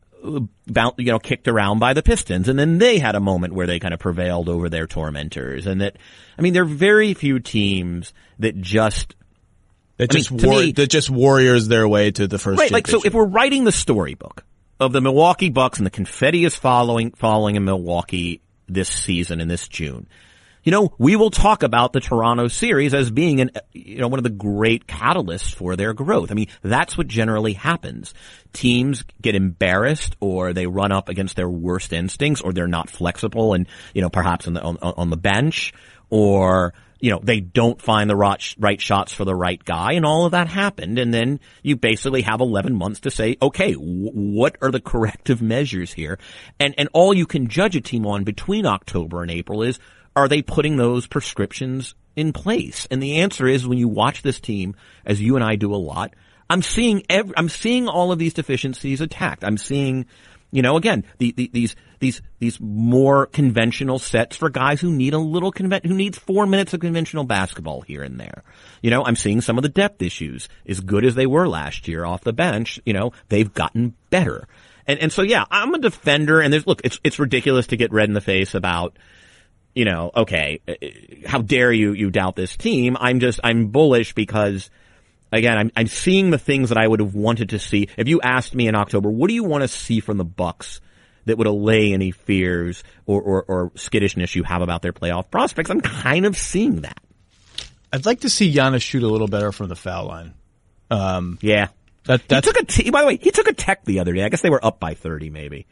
Bound, you know, kicked around by the Pistons, and then they had a moment where they kind of prevailed over their tormentors. And that, I mean, there are very few teams that just That I just mean, to war- me, that just warriors their way to the first right, like, so championship. if we're writing the storybook of the Milwaukee Bucks and the confetti is following, following in Milwaukee this season in this June, you know, we will talk about the Toronto series as being an, you know, one of the great catalysts for their growth. I mean, that's what generally happens. Teams get embarrassed, or they run up against their worst instincts, or they're not flexible and, you know, perhaps on the, on, on the bench, or, you know, they don't find the right, right shots for the right guy, and all of that happened. And then you basically have eleven months to say, okay, w- what are the corrective measures here? And, and all you can judge a team on between October and April is, are they putting those prescriptions in place? And the answer is, when you watch this team, as you and I do a lot, I'm seeing every, I'm seeing all of these deficiencies attacked. I'm seeing, you know, again, the, the, these, these, these more conventional sets for guys who need a little conven- who needs four minutes of conventional basketball here and there. You know, I'm seeing some of the depth issues. As good as they were last year off the bench, you know, they've gotten better. And, and so, yeah, I'm a defender, and there's, look, it's, it's ridiculous to get red in the face about, you know, okay, how dare you, you doubt this team? I'm just, I'm bullish because, again, I'm, I'm seeing the things that I would have wanted to see. If you asked me in October, what do you want to see from the Bucks that would allay any fears or, or, or skittishness you have about their playoff prospects? I'm kind of seeing that. I'd like to see Giannis shoot a little better from the foul line. Um, yeah. That, that's, he took a t- by the way, he took a tech the other day. I guess they were up by thirty maybe.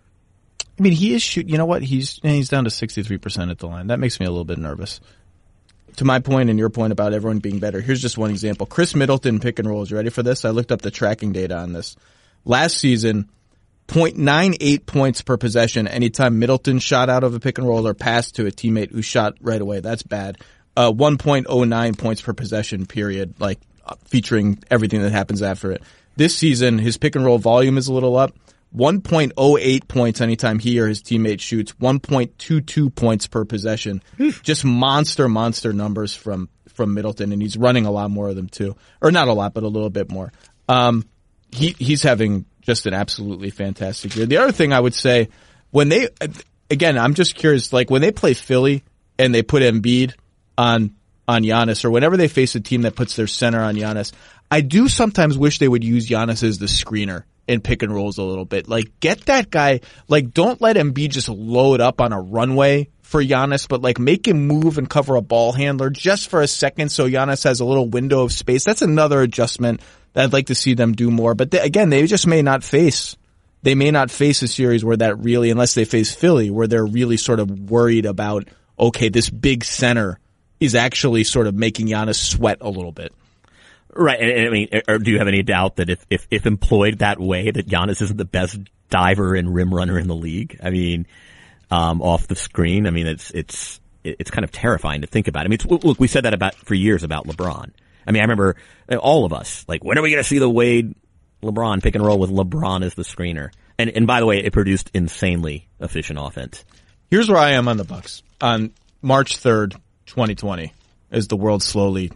I mean, he is shoot. You know what? He's he's down to sixty-three percent at the line. That makes me a little bit nervous. To my point and your point about everyone being better, here's just one example. Chris Middleton pick and rolls. You ready for this? I looked up the tracking data on this. Last season, zero point nine eight points per possession anytime Middleton shot out of a pick and roll or passed to a teammate who shot right away. That's bad. Uh, one point oh nine points per possession, period, like uh, featuring everything that happens after it. This season, his pick and roll volume is a little up. one point oh eight points anytime he or his teammate shoots. one point two two points per possession. Just monster, monster numbers from, from Middleton, and he's running a lot more of them too. Or not a lot, but a little bit more. Um, he, he's having just an absolutely fantastic year. The other thing I would say, when they, again, I'm just curious, like when they play Philly and they put Embiid on, on Giannis, or whenever they face a team that puts their center on Giannis, I do sometimes wish they would use Giannis as the screener and pick and rolls a little bit. Like, get that guy, like, don't let Embiid just load up on a runway for Giannis, but like make him move and cover a ball handler just for a second so Giannis has a little window of space. That's another adjustment that I'd like to see them do more. But they, again, they just may not face, they may not face a series where that really, unless they face Philly, where they're really sort of worried about, okay, this big center is actually sort of making Giannis sweat a little bit. Right. And, and I mean, or do you have any doubt that if, if, if employed that way, that Giannis isn't the best diver and rim runner in the league? I mean, um, off the screen, I mean, it's, it's, it's kind of terrifying to think about. I mean, it's, look, we said that about, for years about LeBron. I mean, I remember all of us, like, when are we going to see the Wade LeBron pick and roll with LeBron as the screener? And, and by the way, it produced insanely efficient offense. Here's where I am on the Bucks. On March third, twenty twenty, as the world slowly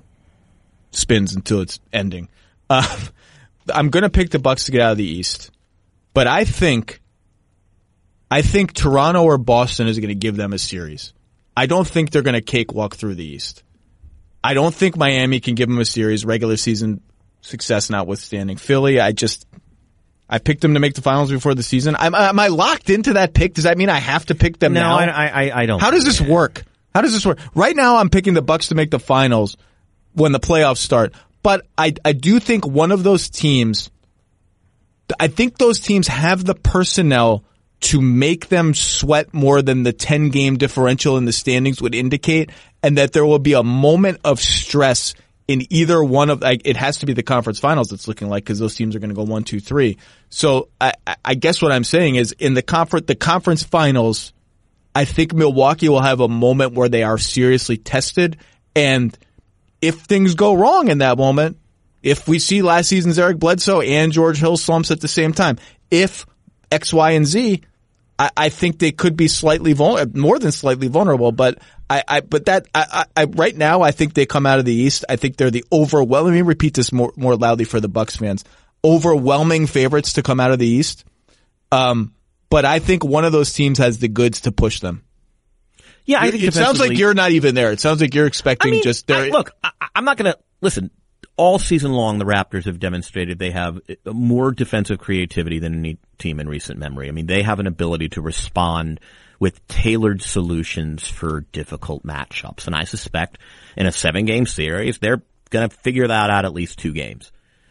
spins until it's ending. Uh, I'm going to pick the Bucks to get out of the East, but I think, I think Toronto or Boston is going to give them a series. I don't think they're going to cakewalk through the East. I don't think Miami can give them a series, regular season success notwithstanding. Philly, I just, I picked them to make the finals before the season. Am, am I locked into that pick? Does that mean I have to pick them no, now? No, I, I, I don't. How does this work? How does this work? Right now, I'm picking the Bucks to make the finals when the playoffs start. But I, I do think one of those teams, I think those teams have the personnel to make them sweat more than the ten game differential in the standings would indicate, and that there will be a moment of stress in either one of, like, it has to be the conference finals it's looking like, because those teams are going to go one, two, three. So I, I guess what I'm saying is in the conference, the conference finals, I think Milwaukee will have a moment where they are seriously tested, and if things go wrong in that moment, if we see last season's Eric Bledsoe and George Hill slumps at the same time, if X, Y, and Z, I, I think they could be slightly vulnerable, more than slightly vulnerable. But I, I but that, I, I, right now, I think they come out of the East. I think they're the overwhelming. Let me repeat this more, more loudly for the Bucks fans. Overwhelming favorites to come out of the East. Um, but I think one of those teams has the goods to push them. Yeah, I think it sounds like you're not even there. It sounds like you're expecting I mean, just there. I, look, I, I'm not going to listen. all season long, the Raptors have demonstrated they have more defensive creativity than any team in recent memory. I mean, they have an ability to respond with tailored solutions for difficult matchups. And I suspect in a seven-game series, they're going to figure that out at least two games.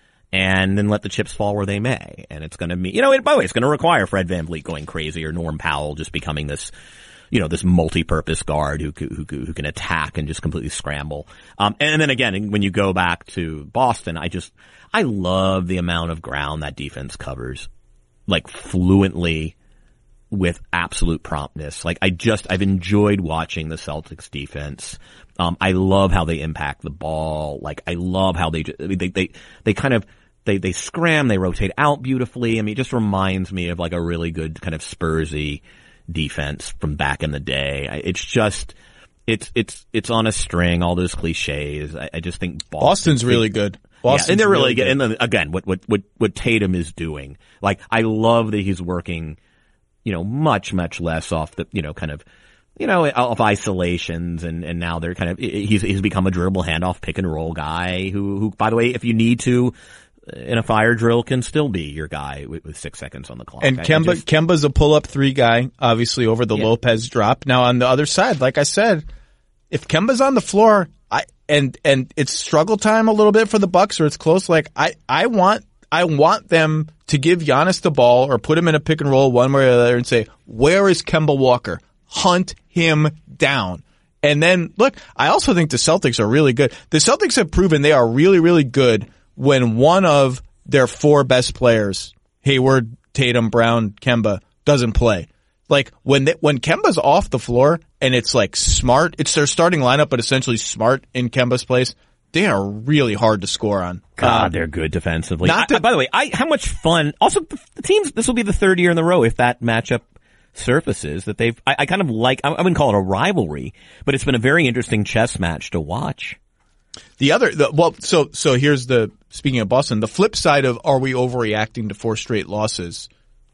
And then let the chips fall where they may. And it's going to mean, you know, it, by the way, it's going to require Fred VanVleet going crazy or Norm Powell just becoming this, you know, this multi-purpose guard who, who, who can attack and just completely scramble. Um, and then again, when you go back to Boston, I just, I love the amount of ground that defense covers, like fluently with absolute promptness. Like I just, I've enjoyed watching the Celtics defense. Um, I love how they impact the ball. Like I love how they, they, they, they kind of, They, they scram, they rotate out beautifully. I mean, it just reminds me of like a really good kind of Spursy defense from back in the day. I, it's just, it's, it's, it's on a string, all those cliches. I, I just think Boston, Boston's really good. Boston's yeah, and they're really, really good. good. And then again, what, what, what, what Tatum is doing. Like, I love that he's working, you know, much, much less off the, you know, kind of, you know, of isolations, and, and now they're kind of, he's, he's become a dribble handoff pick and roll guy who, who, by the way, if you need to, in a fire drill, can still be your guy with, with six seconds on the clock. And I, Kemba, I just, Kemba's a pull-up three guy, obviously over the Yeah. Lopez drop. Now on the other side, like I said, if Kemba's on the floor, I and and it's struggle time a little bit for the Bucks, or it's close. Like I, I want, I want them to give Giannis the ball or put him in a pick and roll one way or the other and say, where is Kemba Walker? Hunt him down. And then look, I also think the Celtics are really good. The Celtics have proven they are really, really good when one of their four best players, Hayward, Tatum, Brown, Kemba, doesn't play. Like when they, when Kemba's off the floor and it's like Smart, it's their starting lineup, but essentially Smart in Kemba's place, they are really hard to score on. God, Uh, they're good defensively. not I, to- I, by the way, I, how much fun, also the, the teams, this will be the third year in a row if that matchup surfaces that they've, I, I kind of like, I, I wouldn't call it a rivalry, but it's been a very interesting chess match to watch. The other, the, well, so, so here's the, speaking of Boston, the flip side of are we overreacting to four straight losses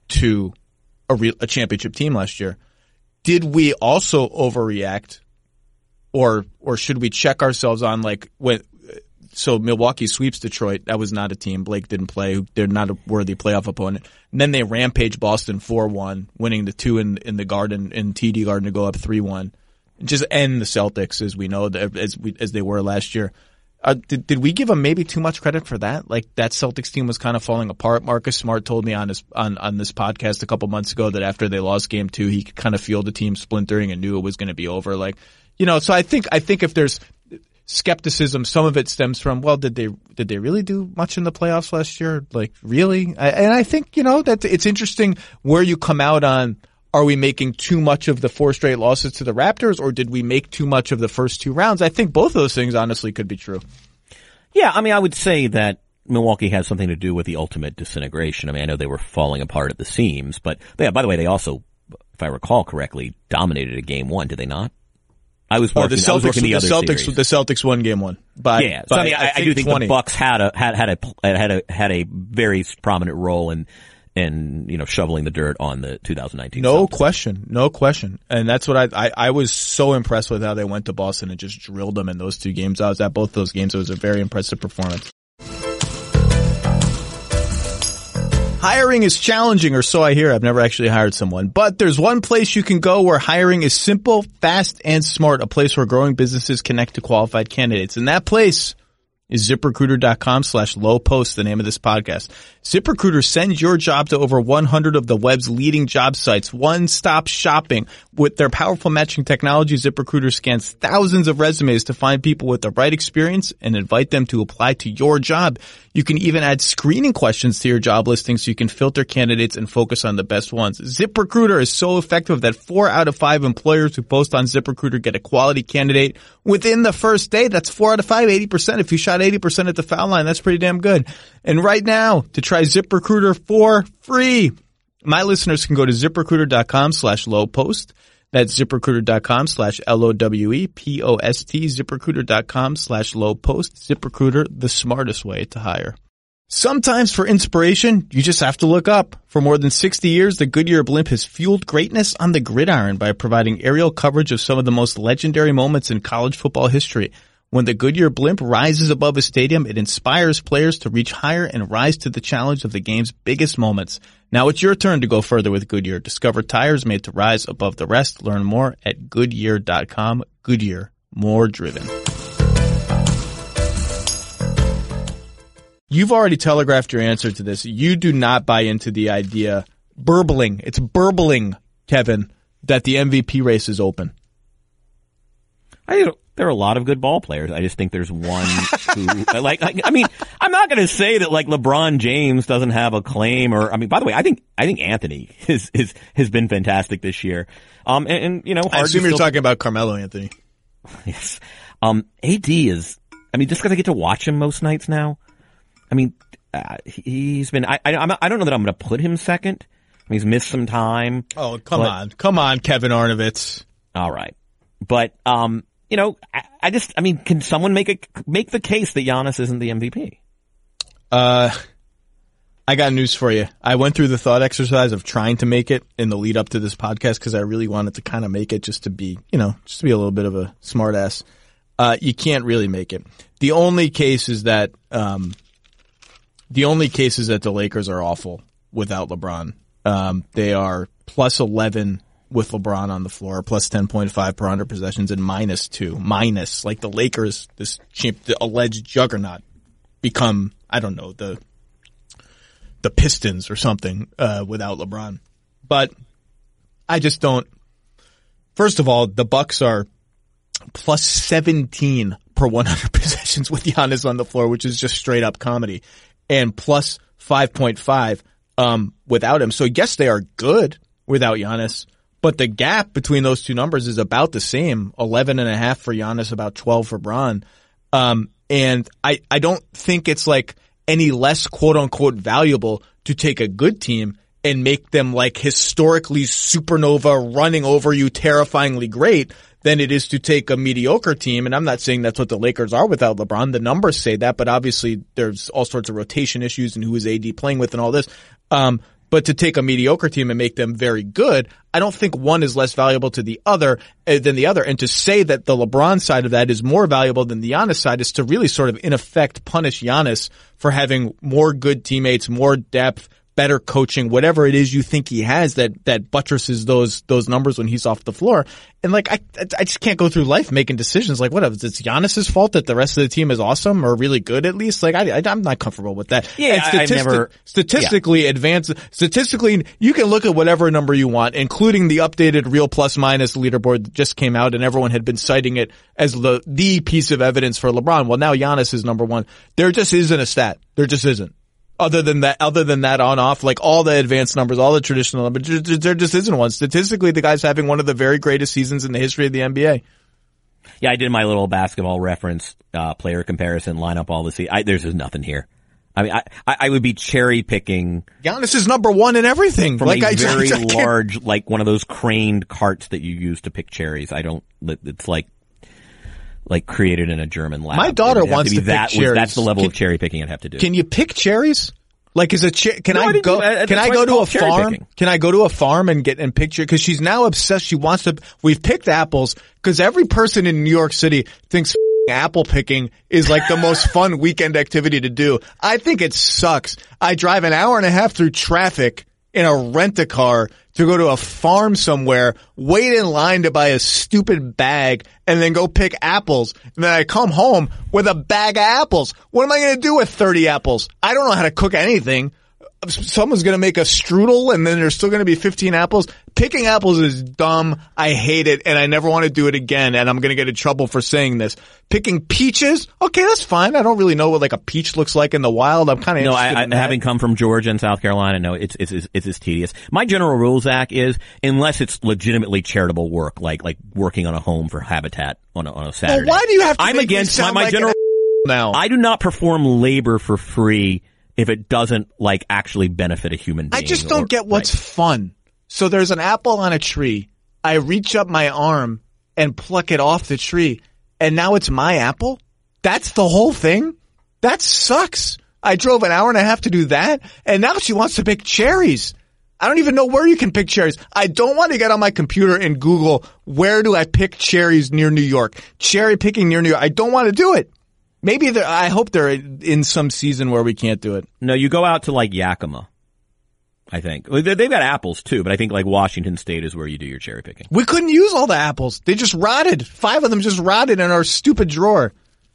to a real, a championship team last year? Did we also overreact, or, or should we check ourselves on like when, so Milwaukee sweeps Detroit. That was not a team. Blake didn't play. They're not a worthy playoff opponent. And then they rampage Boston four one, winning the two in, in the Garden, in T D Garden to go up three one. Just end the Celtics as we know, as we, as they were last year. Uh, did, did we give them maybe too much credit for that? Like that Celtics team was kind of falling apart. Marcus Smart told me on his, on, on this podcast a couple months ago that after they lost game two, he could kind of feel the team splintering and knew it was going to be over. Like, you know, so I think, I think if there's skepticism, some of it stems from, well, did they, did they really do much in the playoffs last year? Like, really? I, and I think, you know, that it's interesting where you come out on, are we making too much of the four straight losses to the Raptors, or did we make too much of the first two rounds? I think both of those things honestly could be true. Yeah, I mean, I would say that Milwaukee has something to do with the ultimate disintegration. I mean, I know they were falling apart at the seams, but yeah, by the way, they also, if I recall correctly, dominated a game one, did they not? I was working, oh, the I was Celtics, working the, the other Celtics, series. the Celtics won game one. By, yeah, so by, I mean, I, I, I, do think twenty. the Bucks had a had had a had a had a very prominent role in in you know shoveling the dirt on the two thousand nineteen. No Celtics. question, no question, and that's what I, I I was so impressed with how they went to Boston and just drilled them in those two games. I was at both those games. It was a very impressive performance. Hiring is challenging, or so I hear. I've never actually hired someone. But there's one place you can go where hiring is simple, fast, and smart, a place where growing businesses connect to qualified candidates. And that place is ZipRecruiter.com slash low post, the name of this podcast. ZipRecruiter sends your job to over one hundred of the web's leading job sites, one-stop shopping. With their powerful matching technology, ZipRecruiter scans thousands of resumes to find people with the right experience and invite them to apply to your job. You can even add screening questions to your job listing so you can filter candidates and focus on the best ones. ZipRecruiter is so effective that four out of five employers who post on ZipRecruiter get a quality candidate within the first day. That's four out of five, eighty percent. If you shot eighty percent at the foul line, that's pretty damn good. And right now, to try ZipRecruiter for free, my listeners can go to ZipRecruiter.com slash low post. That's ZipRecruiter.com slash L O W E P O S T, ZipRecruiter.com slash low post. ZipRecruiter, the smartest way to hire. Sometimes for inspiration, you just have to look up. For more than sixty years, the Goodyear blimp has fueled greatness on the gridiron by providing aerial coverage of some of the most legendary moments in college football history. When the Goodyear blimp rises above a stadium, it inspires players to reach higher and rise to the challenge of the game's biggest moments. Now it's your turn to go further with Goodyear. Discover tires made to rise above the rest. Learn more at Goodyear dot com. Goodyear, more driven. You've already telegraphed your answer to this. You do not buy into the idea, burbling, it's burbling, Kevin, that the M V P race is open. I don't. There are a lot of good ball players. I just think there's one who, like, I, I mean, I'm not going to say that like LeBron James doesn't have a claim, or I mean, by the way, I think I think Anthony is is has been fantastic this year. Um, and, and you know, I assume you're still talking about Carmelo Anthony. Yes. Um, A D is. I mean, just because I get to watch him most nights now. I mean, uh, he's been. I I, I'm, I don't know that I'm going to put him second. I mean, he's missed some time. Oh, come but, on, come on, Kevin Arnovitz. All right, but um. You know, I, I just, I mean, can someone make a, make the case that Giannis isn't the M V P? Uh, I got news for you. I went through the thought exercise of trying to make it in the lead up to this podcast because I really wanted to kind of make it just to be, you know, just to be a little bit of a smart ass. Uh, you can't really make it. The only case is that, um, the only case is that the Lakers are awful without LeBron. Um, they are plus eleven with LeBron on the floor, plus ten point five per one hundred possessions, and minus two. Minus, like the Lakers, this champ, the alleged juggernaut, become, I don't know, the the Pistons or something uh, without LeBron. But I just don't. First of all, the Bucks are plus seventeen per one hundred possessions with Giannis on the floor, which is just straight up comedy, and plus five point five um, without him. So yes, they are good without Giannis. But the gap between those two numbers is about the same, eleven and a half for Giannis, about twelve for Bron. Um, and I, I don't think it's like any less quote unquote valuable to take a good team and make them like historically supernova running over you terrifyingly great than it is to take a mediocre team. And I'm not saying that's what the Lakers are without LeBron. The numbers say that, but obviously there's all sorts of rotation issues and who is A D playing with and all this. Um, But to take a mediocre team and make them very good, I don't think one is less valuable to the other uh, than the other. And to say that the LeBron side of that is more valuable than the Giannis side is to really sort of in effect punish Giannis for having more good teammates, more depth, better coaching, whatever it is you think he has that, that buttresses those, those numbers when he's off the floor. And like, I, I just can't go through life making decisions like, what if it's Giannis's fault that the rest of the team is awesome or really good at least? Like, I, I I'm not comfortable with that. Yeah, statistic, I never, statistically yeah. advanced, statistically, you can look at whatever number you want, including the updated real plus minus leaderboard that just came out and everyone had been citing it as the, the piece of evidence for LeBron. Well, now Giannis is number one. There just isn't a stat. There just isn't. Other than that, other than that on off, like all the advanced numbers, all the traditional numbers, there just isn't one. Statistically, the guy's having one of the very greatest seasons in the history of the N B A. Yeah, I did my little basketball reference, uh, player comparison, line up all the see. I, there's just nothing here. I mean, I, I would be cherry picking. Giannis is number one in everything. From like a I, very I, I large, like one of those craned carts that you use to pick cherries. I don't, it's like, like created in a German lab. My daughter wants to, to pick that cherries. Was, that's the level can, of cherry picking I'd have to do. Can you pick cherries? Like, is a cher- can no, I, I go? I, can I go to a farm? Picking. Can I go to a farm and get and picture? Because she's now obsessed. She wants to. We've picked apples because every person in New York City thinks apple picking is like the most fun weekend activity to do. I think it sucks. I drive an hour and a half through traffic in a rent-a-car to go to a farm somewhere, wait in line to buy a stupid bag, and then go pick apples. And then I come home with a bag of apples. What am I going to do with thirty apples? I don't know how to cook anything. Someone's going to make a strudel, and then there's still going to be fifteen apples. Picking apples is dumb. I hate it, and I never want to do it again, and I'm going to get in trouble for saying this. Picking peaches? Okay, that's fine. I don't really know what like a peach looks like in the wild. I'm kind of no, interested I, in I, that. having come from Georgia and South Carolina, no, it's it's it's, it's tedious. My general rule, Zach, is unless it's legitimately charitable work, like like working on a home for Habitat on a, on a Saturday. Well, why do you have to? I'm make against me sound my, my like general. Now I do not perform labor for free if it doesn't like actually benefit a human being. I just don't or, get what's right. fun. So there's an apple on a tree. I reach up my arm and pluck it off the tree, and now it's my apple? That's the whole thing? That sucks. I drove an hour and a half to do that, and now she wants to pick cherries. I don't even know where you can pick cherries. I don't want to get on my computer and Google, where do I pick cherries near New York? Cherry picking near New York. I don't want to do it. Maybe they're, I hope they're in some season where we can't do it. No, you go out to like Yakima, I think. They've got apples too, but I think like Washington State is where you do your cherry picking. We couldn't use all the apples. They just rotted. Five of them just rotted in our stupid drawer.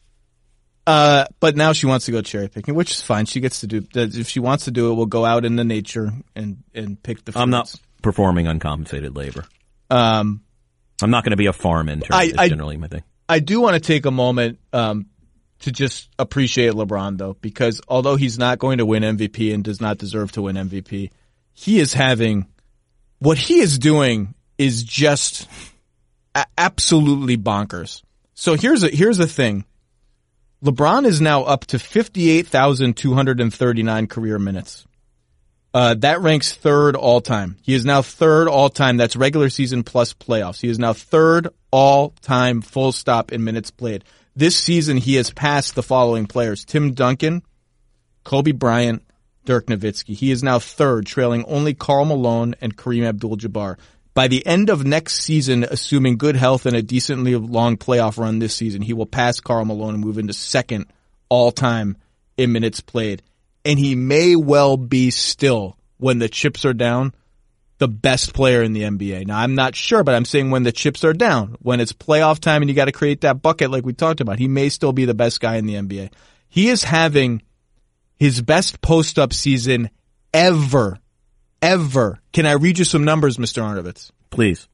Uh, but now she wants to go cherry picking, which is fine. She gets to do, if she wants to do it, we'll go out in the nature and, and pick the fruits. I'm not performing uncompensated labor. Um, I'm not going to be a farm intern. I, is I, generally my thing. I do want to take a moment, um, to just appreciate LeBron though, because although he's not going to win M V P and does not deserve to win M V P, he is having, what he is doing is just a- absolutely bonkers. So here's a, here's the thing. LeBron is now up to fifty-eight thousand two hundred thirty-nine career minutes. Uh, that ranks third all time. He is now third all time. That's regular season plus playoffs. He is now third all time full stop in minutes played. This season he has passed the following players: Tim Duncan, Kobe Bryant, Dirk Nowitzki. He is now third, trailing only Karl Malone and Kareem Abdul-Jabbar. By the end of next season, assuming good health and a decently long playoff run this season, he will pass Karl Malone and move into second all-time in minutes played. And he may well be still, when the chips are down, the best player in the N B A. Now, I'm not sure, but I'm saying when the chips are down, when it's playoff time and you got to create that bucket like we talked about, he may still be the best guy in the N B A. He is having his best post-up season ever. Ever. Can I read you some numbers, Mister Arnovitz? Please.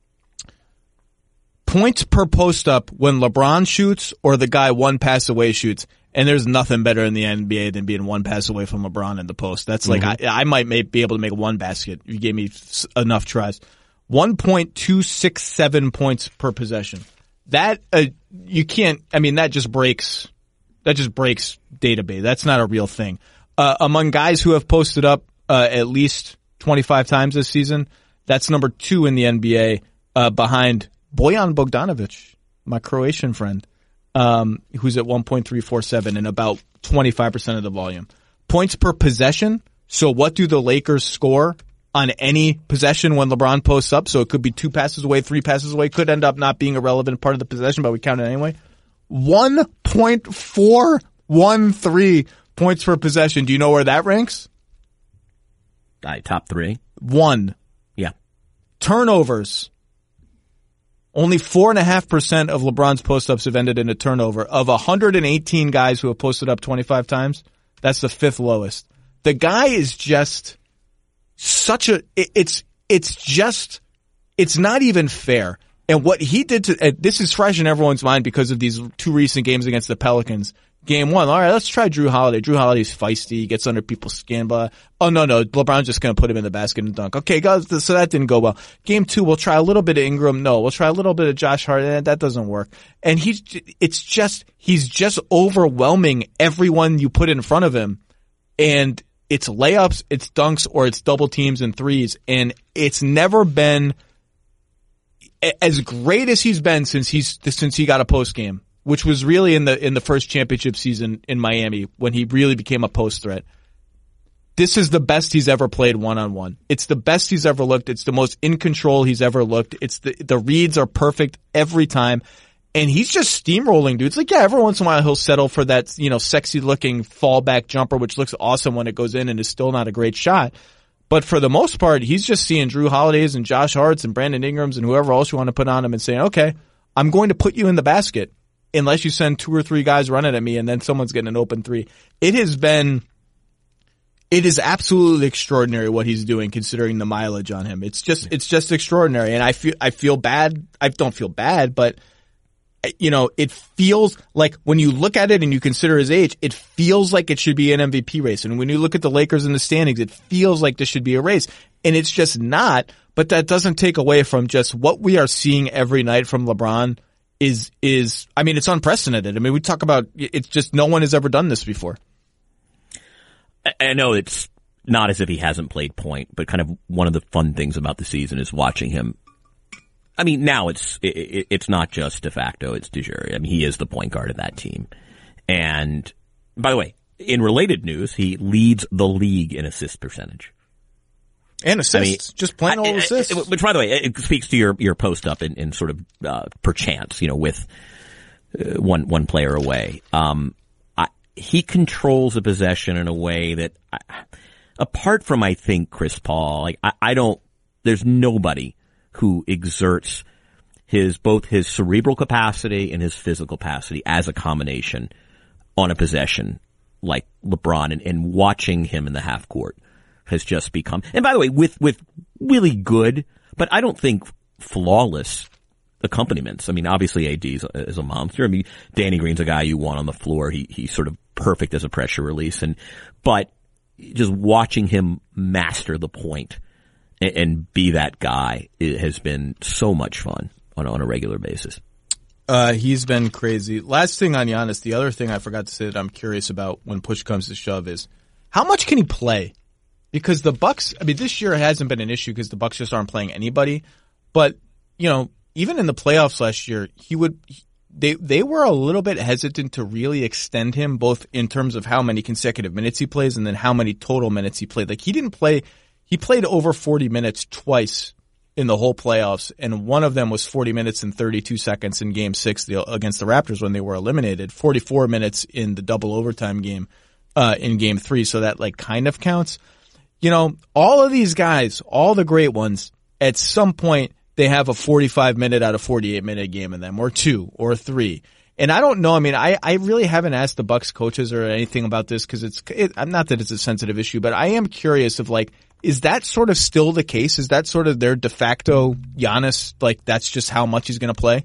Points per post-up when LeBron shoots or the guy one pass away shoots. And there's nothing better in the N B A than being one pass away from LeBron in the post. That's like, mm-hmm. I, I might may, be able to make one basket if you gave me enough tries. one point two six seven points per possession. That, uh, you can't, I mean, that just breaks, that just breaks database. That's not a real thing. Uh, among guys who have posted up, uh, at least twenty-five times this season, that's number two in the N B A, uh, behind Bojan Bogdanovic, my Croatian friend, um, who's at one point three four seven and about twenty-five percent of the volume. Points per possession. So what do the Lakers score on any possession when LeBron posts up? So it could be two passes away, three passes away, could end up not being a relevant part of the possession, but we count it anyway. one point four one three points per possession. Do you know where that ranks? Uh, top three. One. Yeah. Turnovers. Only four and a half percent of LeBron's post-ups have ended in a turnover. Of one hundred eighteen guys who have posted up twenty-five times, that's the fifth lowest. The guy is just such a, it, it's, it's just, it's not even fair. And what he did to, uh, this is fresh in everyone's mind because of these two recent games against the Pelicans. Game one, all right, let's try Drew Holiday. Drew Holiday's feisty. He gets under people's skin, but, oh, no, no, LeBron's just going to put him in the basket and dunk. Okay, guys, so that didn't go well. Game two, we'll try a little bit of Ingram. No, we'll try a little bit of Josh Hart. Eh, that doesn't work. And he's, it's just, he's just overwhelming everyone you put in front of him. And it's layups, it's dunks, or it's double teams and threes. And it's never been as great as he's been since he's, since he got a post game, which was really in the in the first championship season in Miami when he really became a post threat. This is the best he's ever played one-on-one. It's the best he's ever looked. It's the most in control he's ever looked. It's the the reads are perfect every time. And he's just steamrolling dudes. Like, yeah, every once in a while he'll settle for that, you know, sexy looking fallback jumper, which looks awesome when it goes in and is still not a great shot. But for the most part, he's just seeing Drew Holidays and Josh Harts and Brandon Ingrams and whoever else you want to put on him and saying, okay, I'm going to put you in the basket unless you send two or three guys running at me and then someone's getting an open three. It has been, it is absolutely extraordinary what he's doing considering the mileage on him. It's just, it's just extraordinary. And I feel, I feel bad. I don't feel bad, but you know, it feels like when you look at it and you consider his age, it feels like it should be an M V P race. And when you look at the Lakers in the standings, it feels like this should be a race. And it's just not, but that doesn't take away from just what we are seeing every night from LeBron is, is, I mean, it's unprecedented. I mean, we talk about, it's just no one has ever done this before. I know it's not as if he hasn't played point, but kind of one of the fun things about the season is watching him. I mean, now it's it, it's not just de facto, it's de jure. I mean, he is the point guard of that team. And, by the way, in related news, he leads the league in assist percentage. And assists. I mean, just plain old assists. Which, by the way, it speaks to your, your post up in, in sort of, uh, perchance, you know, with, uh, one, one player away. Um, I, he controls the possession in a way that, I, apart from, I think, Chris Paul, like, I, I don't, there's nobody who exerts his, both his cerebral capacity and his physical capacity as a combination on a possession like LeBron, and, and watching him in the half court has just become, and by the way, with, with really good, but I don't think flawless accompaniments. I mean, obviously A D is a, is a monster. I mean, Danny Green's a guy you want on the floor. He, he's sort of perfect as a pressure release, and, but just watching him master the point and, and be that guy, it has been so much fun on, on a regular basis. Uh, he's been crazy. Last thing on Giannis, the other thing I forgot to say that I'm curious about when push comes to shove is how much can he play? Because the Bucks, I mean, this year hasn't been an issue because the Bucks just aren't playing anybody. But, you know, even in the playoffs last year, he would, they, they were a little bit hesitant to really extend him, both in terms of how many consecutive minutes he plays and then how many total minutes he played. Like, he didn't play, he played over forty minutes twice in the whole playoffs, and one of them was forty minutes and thirty-two seconds in game six against the Raptors when they were eliminated, forty-four minutes in the double overtime game, uh, in game three. So that like kind of counts. You know, all of these guys, all the great ones, at some point they have a forty-five minute out of forty-eight minute game in them, or two, or three. And I don't know. I mean, I, I really haven't asked the Bucks coaches or anything about this because it's, it, I'm not that it's a sensitive issue, but I am curious of like, is that sort of still the case? Is that sort of their de facto Giannis, like that's just how much he's going to play?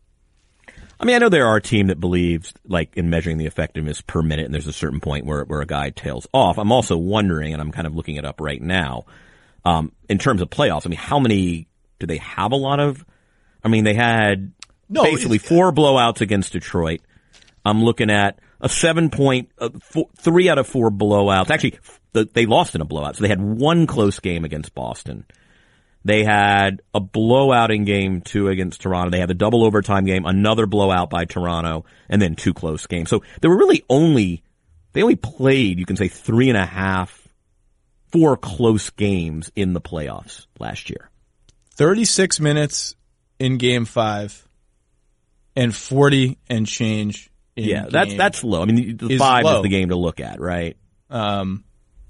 I mean, I know there are a team that believes, like, in measuring the effectiveness per minute, and there's a certain point where, where a guy tails off. I'm also wondering, and I'm kind of looking it up right now, um, in terms of playoffs, I mean, how many, do they have a lot of, I mean, they had no, basically four blowouts against Detroit. I'm looking at a seven point, uh, four, three out of four blowouts. Actually, they lost in a blowout, so they had one close game against Boston. They had a blowout in game two against Toronto. They had the double overtime game, another blowout by Toronto, and then two close games. So there were really only, they only played, you can say, three and a half, four close games in the playoffs last year. thirty-six minutes in game five and forty and change in yeah, game that's, that's low. I mean, the is five low. is the game to look at, right? Um,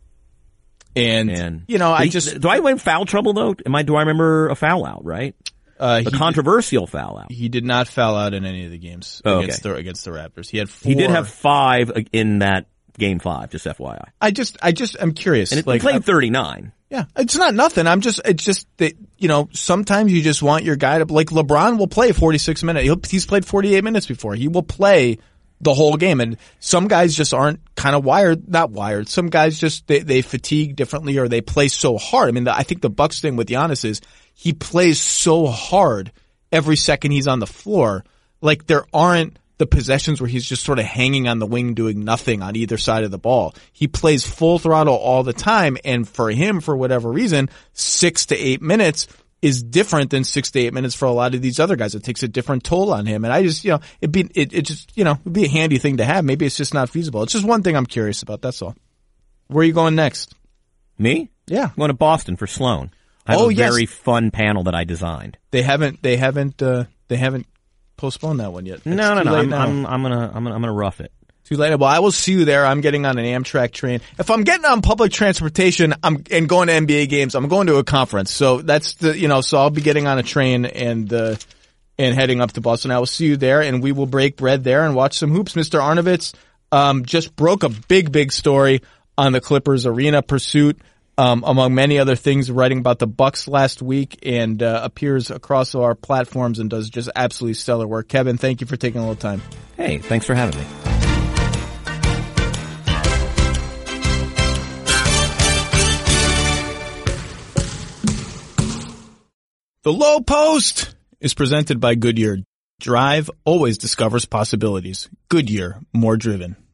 And, and you know, I just do I win foul trouble though? Am I? Do I remember a foul out? Right, uh, a controversial did, foul out. He did not foul out in any of the games oh, against okay. the against the Raptors. He had four. He did have five in that game five. Just F Y I. I just, I just, I'm curious. And it like, played thirty-nine. Yeah, it's not nothing. I'm just, it's just that, you know, sometimes you just want your guy to, like LeBron will play forty-six minutes. He'll, he's played forty-eight minutes before. He will play the whole game. And some guys just aren't kind of wired, not wired. Some guys just, they, they fatigue differently or they play so hard. I mean, the, I think the Bucks thing with Giannis is he plays so hard every second he's on the floor. Like there aren't the possessions where he's just sort of hanging on the wing doing nothing on either side of the ball. He plays full throttle all the time. And for him, for whatever reason, six to eight minutes is different than six to eight minutes for a lot of these other guys. It takes a different toll on him. And I just, you know, it'd be, it, it just, you know, it'd be a handy thing to have. Maybe it's just not feasible. It's just one thing I'm curious about. That's all. Where are you going next? Me? Yeah. I'm going to Boston for Sloan. I have oh, a yes. very fun panel that I designed. They haven't, they haven't, uh, they haven't postponed that one yet. It's no, no, no. I'm, now. I'm, I'm gonna, I'm gonna, I'm gonna rough it. Too late. Well, I will see you there. I'm getting on an Amtrak train. If I'm getting on public transportation, I'm and going to N B A games. I'm going to a conference. So that's the, you know, so I'll be getting on a train and, uh, and heading up to Boston. I will see you there and we will break bread there and watch some hoops. Mister Arnovitz, um, just broke a big, big story on the Clippers arena pursuit, um, among many other things, writing about the Bucks last week and, uh, appears across our platforms and does just absolutely stellar work. Kevin, thank you for taking a little time. Hey, thanks for having me. The Low Post is presented by Goodyear. Drive always discovers possibilities. Goodyear, more driven.